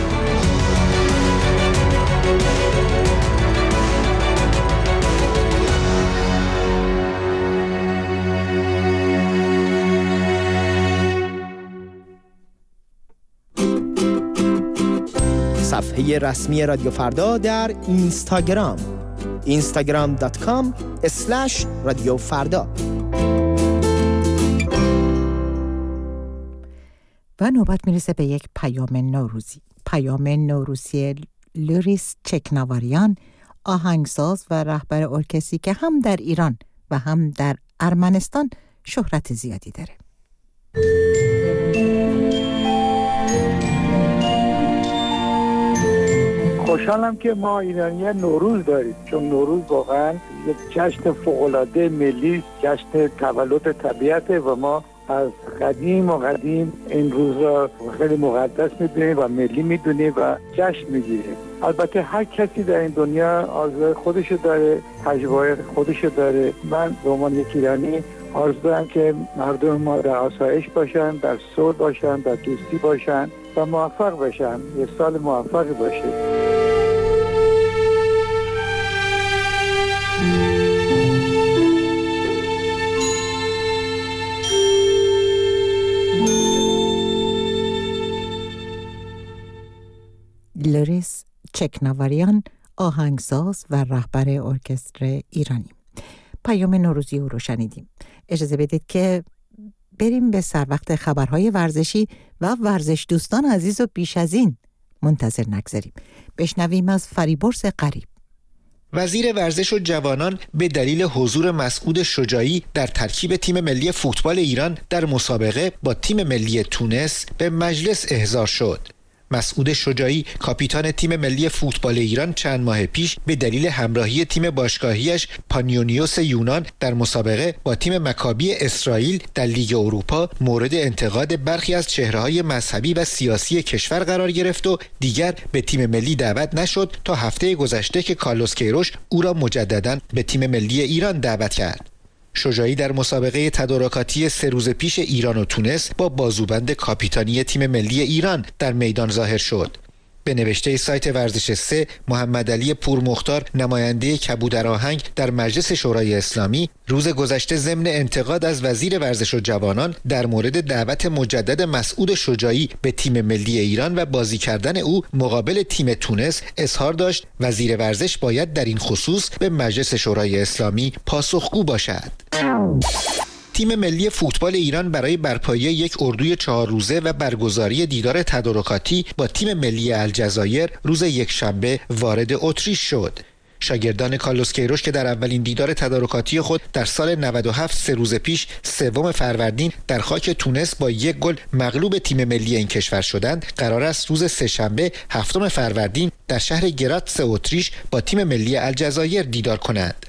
صفحه رسمی رادیو فردا در اینستاگرام اینستاگرام دات کام اسلش رادیو فردا. و نوبت میرسه به یک پیام نوروزی. پیام نوروزی لوریس چکناواریان، آهنگساز و رهبر ارکستری که هم در ایران و هم در ارمنستان شهرت زیادی داره. خوشحالم که ما ایرانی‌ها نوروز داریم، چون نوروز واقعا یک جشن فوق‌العاده ملی، جشن تولد طبیعته و ما از قدیم و قدیم این روز را خیلی مقدس می‌دونیم و ملی می‌دونیم و جشن می‌گیریم. البته هر کسی در این دنیا آرزوی خودشو داره، تجربه خودشو داره. من به عنوان یک ایرانی آرزو دارم که مردم ما در آسایش باشن، در صلح باشن، در دوستی باشن و موفق باشن. یه سال موفقی باشه. لوریس چکناواریان، آهنگساز و رهبر ارکستر ایرانی. پیام نوروزی او رو شنیدیم. اجازه بدید که بریم به سر وقت خبرهای ورزشی و ورزش دوستان عزیز و بیش از این منتظر نگذاریم. بشنویم از فریبرز غریب. وزیر ورزش و جوانان به دلیل حضور مسعود شجاعی در ترکیب تیم ملی فوتبال ایران در مسابقه با تیم ملی تونس به مجلس احضار شد. مسعود شجاعی کاپیتان تیم ملی فوتبال ایران چند ماه پیش به دلیل همراهی تیم باشگاهیش پانیونیوس یونان در مسابقه با تیم مکابی اسرائیل در لیگ اروپا مورد انتقاد برخی از چهره‌های مذهبی و سیاسی کشور قرار گرفت و دیگر به تیم ملی دعوت نشد تا هفته گذشته که کارلوس کیروش او را مجدداً به تیم ملی ایران دعوت کرد. شجاعی در مسابقه تدارکاتی سه روز پیش ایران و تونس با بازوبند کاپیتانی تیم ملی ایران در میدان ظاهر شد. به نوشته سایت ورزش سه، محمد علی پورمختار، نماینده کبودر آهنگ در مجلس شورای اسلامی، روز گذشته ضمن انتقاد از وزیر ورزش و جوانان در مورد دعوت مجدد مسعود شجاعی به تیم ملی ایران و بازی کردن او مقابل تیم تونس اظهار داشت وزیر ورزش باید در این خصوص به مجلس شورای اسلامی پاسخگو باشد. تیم ملی فوتبال ایران برای برپایی یک اردوی چهار روزه و برگزاری دیدار تدارکاتی با تیم ملی الجزایر روز یکشنبه وارد اتریش شد. شاگردان کارلوس کیروش که در اولین دیدار تدارکاتی خود در سال نود و هفت سه روز پیش سوم فروردین در خاک تونس با یک گل مغلوب تیم ملی این کشور شدند، قرار است روز سه‌شنبه هفتم فروردین در شهر گراتس اتریش با تیم ملی الجزایر دیدار کنند.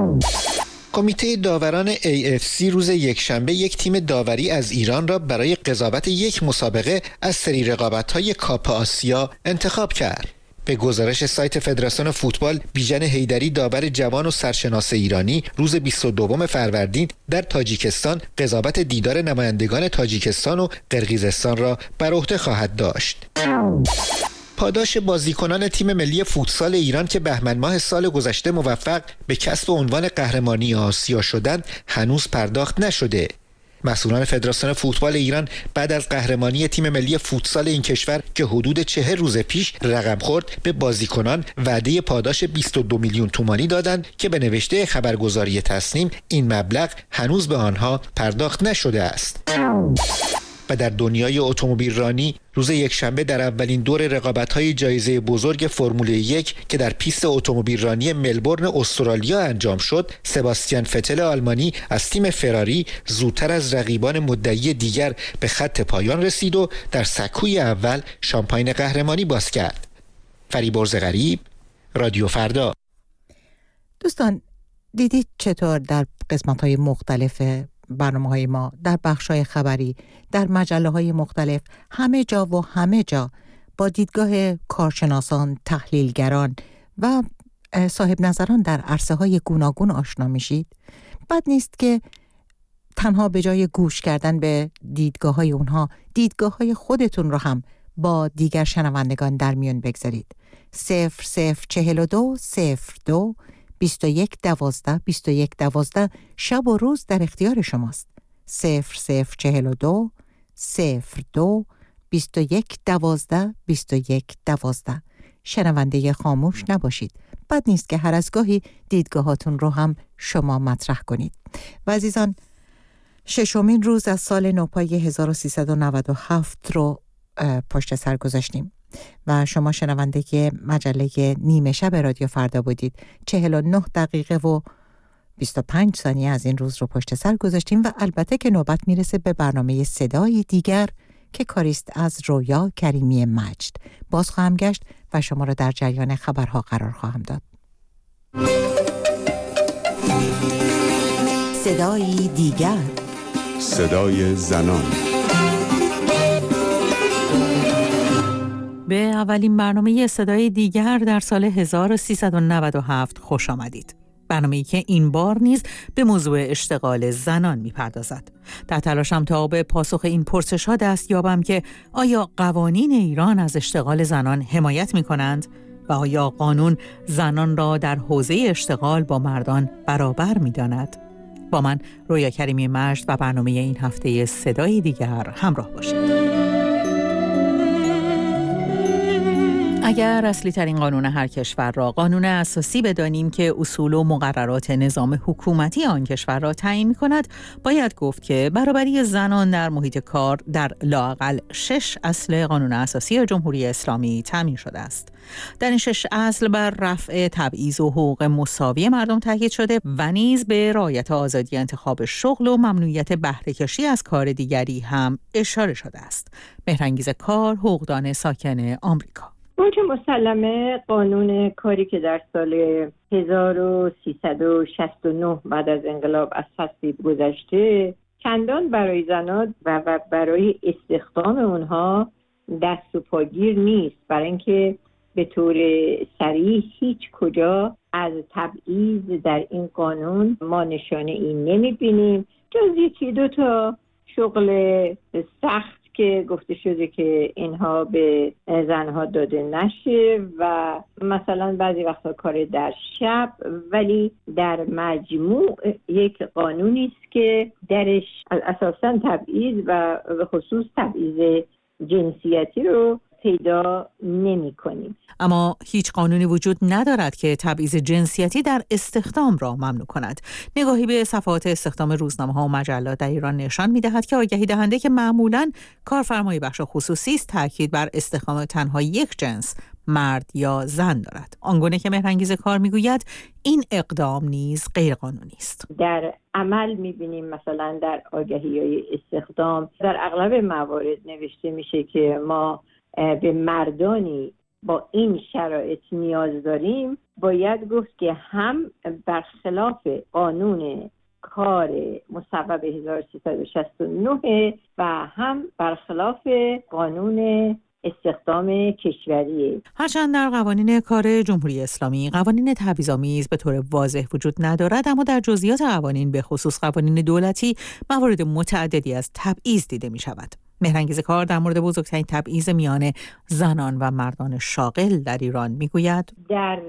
کمیته داوران ای اف سی روز یکشنبه یک تیم داوری از ایران را برای قضاوت یک مسابقه از سری رقابت‌های کاپ آسیا انتخاب کرد. به گزارش سایت فدراسیون فوتبال، بیژن حیدری داور جوان و سرشناس ایرانی روز بیست و دوم فروردین در تاجیکستان قضاوت دیدار نمایندگان تاجیکستان و قرقیزستان را بر عهده خواهد داشت. پاداش بازیکنان تیم ملی فوتسال ایران که بهمن ماه سال گذشته موفق به کسب عنوان قهرمانی آسیا شدند هنوز پرداخت نشده. مسئولان فدراسیون فوتبال ایران بعد از قهرمانی تیم ملی فوتسال این کشور که حدود چهل روز پیش رقم خورد به بازیکنان وعده پاداش بیست و دو میلیون تومانی دادند که به نوشته خبرگزاری تصنیم این مبلغ هنوز به آنها پرداخت نشده است. و در دنیای اتومبیل رانی روز یکشنبه در اولین دور رقابت‌های جایزه بزرگ فرمول یک که در پیست اتومبیل رانی ملبورن استرالیا انجام شد، سباستیان فتل آلمانی از تیم فراری زودتر از رقیبان مدعی دیگر به خط پایان رسید و در سکوی اول شامپاین قهرمانی باز کرد. فریبرز غریب، رادیو فردا. دوستان دیدید چطور در قسمت‌های مختلف برنامه‌های ما در بخش‌های خبری، در مجله‌های مختلف، همه جا و همه جا با دیدگاه کارشناسان، تحلیلگران و صاحب نظران در عرصه‌های گوناگون آشنا میشید. بد نیست که تنها به جای گوش کردن به دیدگاه‌های اونها، دیدگاه‌های خودتون رو هم با دیگر شنوندگان در میون بگذارید. صفر صفر چهل و دو صفر دو بیست و یک دوازده بیست و یک دوازده شب و روز در اختیار شماست. صفر صفر چهل و دو صفر دو بیست و یک دوازده بیست و یک دوازده. شنونده خاموش نباشید. بد نیست که هر از گاهی دیدگاهاتون رو هم شما مطرح کنید. و عزیزان، ششمین روز از سال نوپای هزار و سیصد و نود و هفت رو پشت سر گذاشتیم و شما شنونده مجله نیمه شب رادیو فردا بودید. چهل و نه دقیقه و بیست و پنج ثانیه از این روز رو پشت سر گذاشتیم و البته که نوبت میرسه به برنامه صدای دیگر که کاریست از رویا کریمی مجد. باز خواهم گشت و شما را در جریان خبرها قرار خواهم داد. صدای دیگر، صدای زنان. به اولین برنامه صدای دیگر در سال هزار و سیصد و نود و هفت خوش آمدید. برنامه‌ای که این بار نیز به موضوع اشتغال زنان می‌پردازد. در تلاشم تا به پاسخ این پرسش‌ها دست یابم که آیا قوانین ایران از اشتغال زنان حمایت می‌کنند و آیا قانون زنان را در حوزه اشتغال با مردان برابر می‌داند؟ با من رویا کریمی مجد و برنامه این هفته صدای دیگر همراه باشید. اگر اصلی ترین قانون هر کشور را قانون اساسی بدانیم که اصول و مقررات نظام حکومتی آن کشور را تعیین می‌کند، باید گفت که برابری زنان در محیط کار در لااقل شش اصل قانون اساسی جمهوری اسلامی تامین شده است. در این شش اصل بر رفع تبعیض و حقوق مساوی مردم تاکید شده و نیز به رعایت آزادی انتخاب شغل و ممنوعیت بهره کشی از کار دیگری هم اشاره شده است. مهرانگیز کار، حقوقدان ساکن آمریکا: اونچه مسلمه قانون کاری که در سال هزار و سیصد و شصت و نه بعد از انقلاب از تصویب گذشته چندان برای زنان و برای استخدام اونها دست و پاگیر نیست، برای اینکه به طور صریح هیچ کجا از تبعیض در این قانون ما نشانه این نمی بینیم، جز یکی دو تا شغل سخت که گفته شده که اینها به زنها داده نشه و مثلا بعضی وقتا کار در شب، ولی در مجموع یک قانونی است که درش اساساً تبعیض و به خصوص تبعیض جنسیتی رو پیدا نمی کنیم. اما هیچ قانونی وجود ندارد که تبعیض جنسیتی در استخدام را ممنوع کند. نگاهی به صفحات استخدام روزنامه‌ها و مجلات در ایران نشان می‌دهد که آگهی دهنده که معمولاً کارفرمای بخش خصوصی است تاکید بر استخدام تنها یک جنس، مرد یا زن دارد. آنگونه که مهرانگیز کار میگوید این اقدام نیز غیر قانونی است. در عمل می‌بینیم مثلا در آگهی‌های استخدام در اغلب موارد نوشته میشه که ما به مردانی با این شرایط نیاز داریم، باید گفت که هم برخلاف قانون کار مصوب هزار و سیصد و شصت و نه و هم برخلاف قانون استخدام کشوری. هرچند در قوانین کار جمهوری اسلامی قوانین تبعیض‌آمیز به طور واضح وجود ندارد، اما در جزئیات قوانین به خصوص قوانین دولتی موارد متعددی از تبعیض دیده می شود. مهرانگیز کار در مورد بزرگترین تبعیض میان زنان و مردان شاغل در ایران میگوید در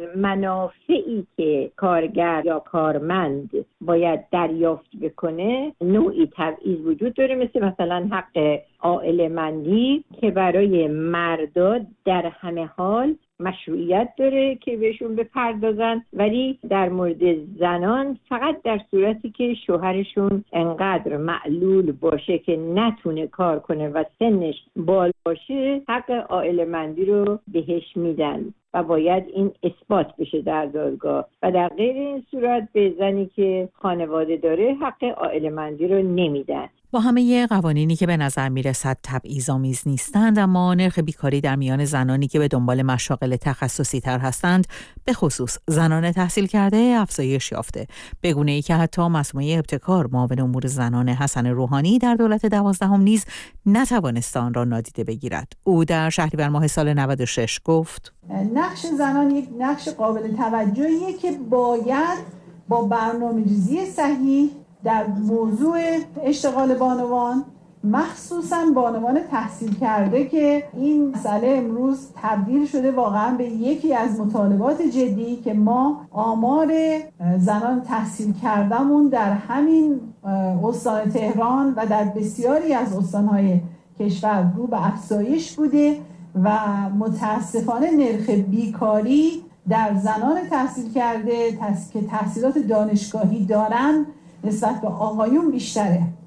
منافعی که کارگر یا کارمند باید دریافت بکنه نوعی تبعیض وجود داره، مثل مثلا حق عائله‌مندی که برای مردا در همه حال مشروعیت داره که بهشون بپردازن، ولی در مورد زنان فقط در صورتی که شوهرشون انقدر معلول باشه که نتونه کار کنه و سنش بالا باشه حق عائله‌مندی رو بهش میدن و باید این اثبات بشه در دادگاه، و در غیر این صورت به زنی که خانواده داره حق عائله‌مندی رو نمیدن. با همه قوانینی که به نظر میرسد تبعیض‌آمیز نیستند، اما نرخ بیکاری در میان زنانی که به دنبال مشاغل تخصصی تر هستند، به خصوص زنان تحصیل کرده، افزایش یافته، به گونه‌ای که حتی مسئول ابتکار معاون امور زنان حسن روحانی در دولت دوازدهم نیز نتوانست آن را نادیده بگیرد. او در شهریور ماه سال نود و شش گفت: نقش زنان یک نقش قابل توجهیه که باید با برنامه‌ریزی صحیح در موضوع اشتغال بانوان، مخصوصاً بانوان تحصیل کرده که این مسئله امروز تبدیل شده واقعاً به یکی از مطالبات جدی که ما آمار زنان تحصیل کرده‌مون در همین استان تهران و در بسیاری از استان‌های کشور رو به افزایش بوده و متاسفانه نرخ بیکاری در زنان تحصیل کرده که تحصیلات دانشگاهی دارن نسبت به آقایون بیشتره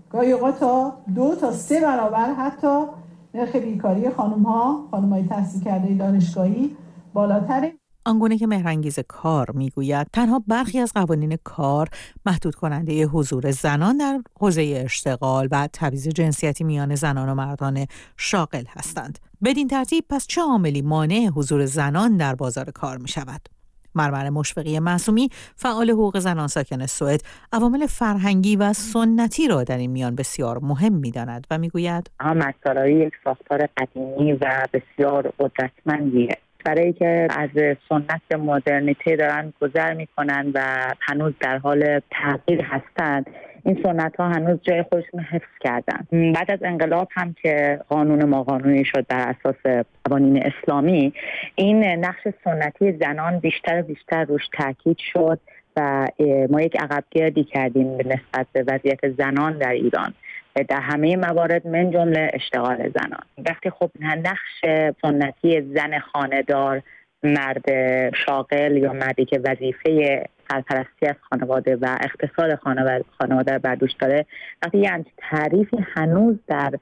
گاهی اوقات تا دو تا سه برابر حتی نرخ بیکاری خانم‌ها، خانم‌های تحصیل کرده دانشگاهی بالاتره. آنگونه که مهرانگیز کار میگوید تنها برخی از قوانین کار محدود کننده حضور زنان در حوزه اشتغال و تبعیض جنسیتی میان زنان و مردان شاغل هستند. بدین ترتیب پس چه عاملی مانع حضور زنان در بازار کار می شود؟ مرمر مشفقی معصومی، فعال حقوق زنان ساکن سوئد، عوامل فرهنگی و سنتی را در این میان بسیار مهم می‌داند و می‌گوید مسائل یک ساختار قدیمی و بسیار قدرتمندیه. برای که از سنت به مدرنیته دارن گذر میکنن و هنوز در حال تغییر هستند، این سنت ها هنوز جای خودشون حفظ کردن. بعد از انقلاب هم که قانون ما قانونی شد بر اساس قوانین اسلامی، این نقش سنتی زنان بیشتر و بیشتر روش تاکید شد و ما یک عقبگردی کردیم به نسبت به وضعیت زنان در ایران در همه موارد، من جمله اشتغال زنان. وقتی خب نقش سنتی زن خانه‌دار، مرد شاغل یا مردی که وظیفه سرپرستی از خانواده و اقتصاد خانواده رو بر دوش داره، وقتی یه همچین تعریفی هنوز در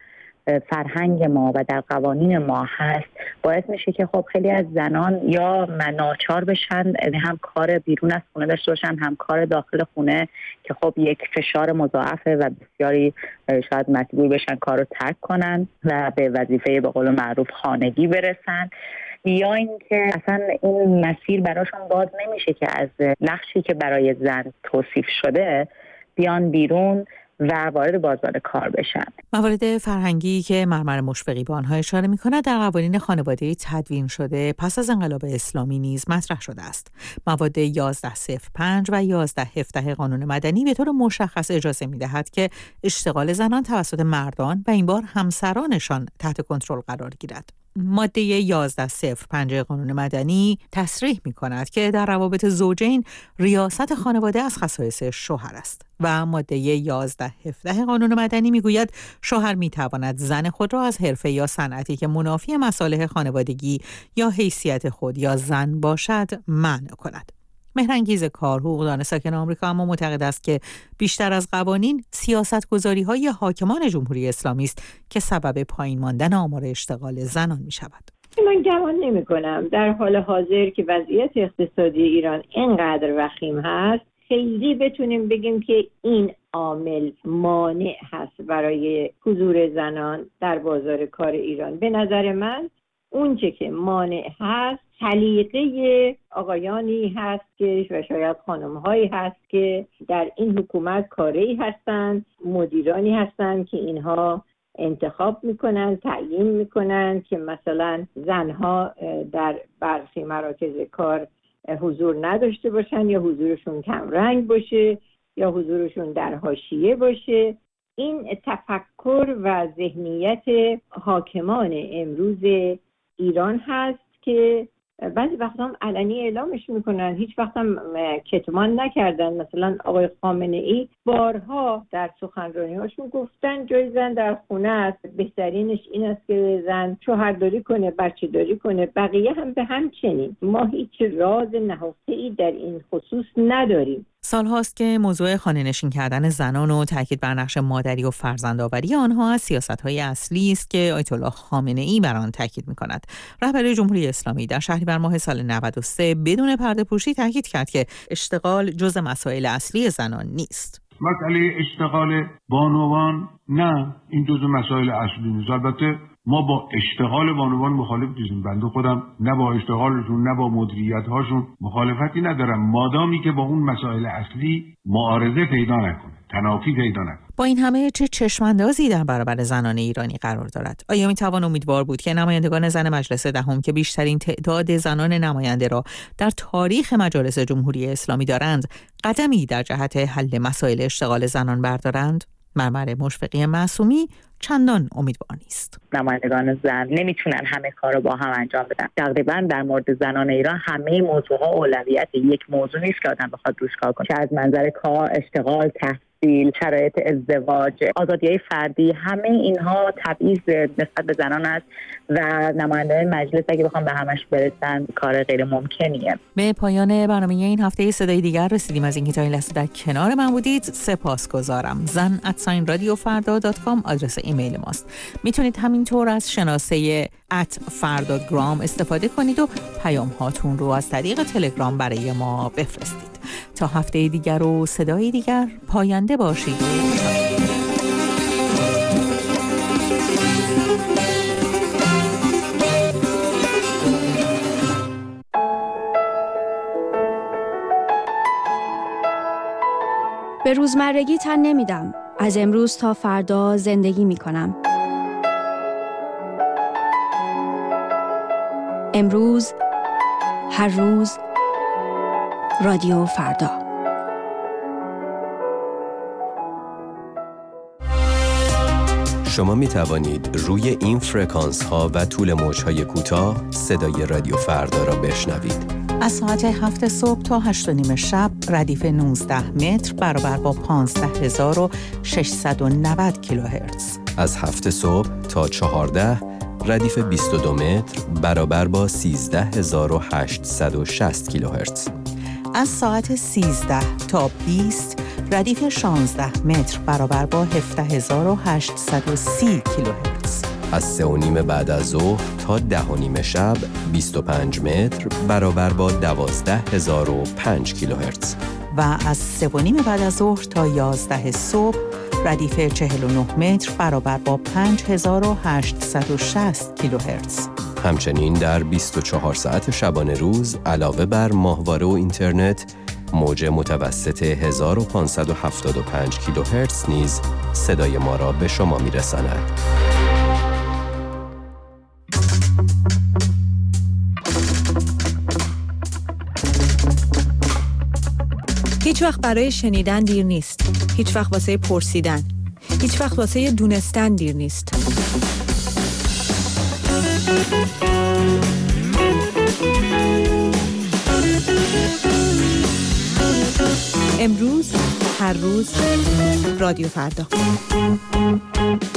فرهنگ ما و در قوانین ما هست، باعث میشه که خب خیلی از زنان یا ناچار بشن هم کار بیرون از خونه داشته باشن، هم کار داخل خونه که خب یک فشار مضاعفه و بسیاری شاید مجبور بشن کار رو ترک کنن و به وظیفه به قول معروف خانگی برسن، یا اینکه اصلا این مسیر براشون باز نمیشه که از نقشی که برای زن توصیف شده بیان بیرون و وارد بازار کار بشن. موارد فرهنگی که مرمر مشفقی به آنها اشاره می‌کند در قوانین خانوادگی تدوین شده پس از انقلاب اسلامی نیز مطرح شده است. مواد یازده صفر پنج و یازده هفده قانون مدنی به طور مشخص اجازه می‌دهد که اشتغال زنان توسط مردان و این بار همسرانشان تحت کنترل قرار گیرد. ماده یازده صفر پنج قانون مدنی تصریح می کند که در روابط زوجین ریاست خانواده از خصایص شوهر است و ماده یازده هفده قانون مدنی می گوید شوهر می تواند زن خود را از حرفه یا صنعتی که منافی مصالح خانوادگی یا حیثیت خود یا زن باشد منع کند. مهرانگیز کار، حقوقدان ساکن آمریکا، اما معتقد است که بیشتر از قوانین سیاست‌گذاری‌های حاکمان جمهوری اسلامی است که سبب پایین ماندن آمار اشتغال زنان می‌شود. من گمان نمی‌کنم در حال حاضر که وضعیت اقتصادی ایران اینقدر وخیم هست خیلی بتونیم بگیم که این عامل مانع هست برای حضور زنان در بازار کار ایران. به نظر من اونچه که مانع هست سلیقه آقایانی هست که و شاید خانم‌هایی هست که در این حکومت کاری هستند، مدیرانی هستند که اینها انتخاب میکنن، تعیین میکنن که مثلا زنها در برخی مراکز کار حضور نداشته باشن یا حضورشون کم رنگ باشه یا حضورشون در حاشیه باشه. این تفکر و ذهنیت حاکمان امروز ایران هست که بعضی وقتا هم علنی اعلامش میکنن، هیچ وقت هم کتمان نکردن. مثلا آقای خامنه ای بارها در سخنرانی‌هاشون گفتن جای زن در خونه است، بهترینش این است که زن شوهرداری کنه، بچه‌داری کنه، بقیه هم به همچنین. ما هیچ راز نهفته‌ای در این خصوص نداریم. سال هاست که موضوع خانه‌نشین کردن زنان و تاکید بر نقش مادری و فرزندآوری آنها از سیاست‌های اصلی است که آیت الله خامنه‌ای بر آن تاکید می‌کند. رهبر جمهوری اسلامی در شهریور ماه سال نود و سه بدون پرده‌پوشی تاکید کرد که اشتغال جزء مسائل اصلی زنان نیست. مسئله اشتغال بانوان نه، این جزء مسائل اصلی نیست. البته ما با اشتغال بانوان مخالف نیستیم. بنده خودم نه با اشتغالشون نه با مدیریت‌هاشون مخالفتی ندارم، مادامی که با اون مسائل اصلی معارضه پیدا نکنه، تنافی پیدا نکنه. با این همه چه چشماندازی در برابر زنان ایرانی قرار دارد؟ آیا میتوان امیدوار بود که نمایندگان زن مجلس دهم که بیشترین تعداد زنان نماینده را در تاریخ مجالس جمهوری اسلامی دارند، قدمی در جهت حل مسائل اشتغال زنان بردارند؟ مرمر مشفقی معصومی چندان امیدوار نیست. نمایندگان زن نمیتونن همه کار رو با هم انجام بدن. تقریبا در مورد زنان ایران همه موضوعها اولویت یک موضوع نیست که آدم بخواد روش کار کنه، چه از منظر کار، اشتغال، تحصیل تحصیل، شرایط ازدواج، آزادی‌های فردی، همه اینها تبعیض نسبت به زنان است و نماینده‌های مجلس اگه بخوام به همش برسن کار غیر ممکنیه. به پایان برنامه این هفته صدای دیگر رسیدیم. از اینکه تا این لحظه در کنار من بودید سپاسگزارم. زن ات رادیو فردا دات کام آدرس ایمیل ماست. میتونید همینطور از شناسه ات فردا گرام استفاده کنید و پیام هاتون رو از طریق تلگرام برای ما بفرستید. تا هفته دیگر و صدای دیگر، پاینده باشید. به روزمرگی تن نمیدم. از امروز تا فردا زندگی می کنم. امروز، هر روز، رادیو فردا. شما می توانید روی این فرکانس ها و طول موج های کوتاه صدای رادیو فردا را بشنوید. از ساعت هفت صبح تا هشت و نیم شب ردیف نوزده متر برابر با پانزده هزار و ششصد و نود کیلوهرتز. از هفت صبح تا چهارده ردیف بیست و دو متر برابر با سیزده هزار و هشتصد و شصت کیلوهرتز. از ساعت سیزده تا بیست ردیف شانزده متر برابر با هفده هزار و هشتصد و سی کیلوهرتز. از سه و نیم بعد از ظهر تا ده و نیم شب بیست و پنج متر برابر با دوازده هزار و پنج کیلوهرتز. و از سه و نیم بعد از ظهر تا یازده صبح ردیف چهل و نه متر برابر با پنج هزار و هشتصد و شصت کیلوهرتز. همچنین در بیست و چهار ساعت شبانه روز علاوه بر ماهواره و اینترنت، موج متوسط هزار و پانصد و هفتاد و پنج کیلوهرتز نیز صدای ما را به شما می‌رساند. هیچ وقت برای شنیدن دیر نیست. هیچ وقت واسه پرسیدن. هیچ وقت واسه دونستن دیر نیست. امروز، هر روز، رادیو فردا.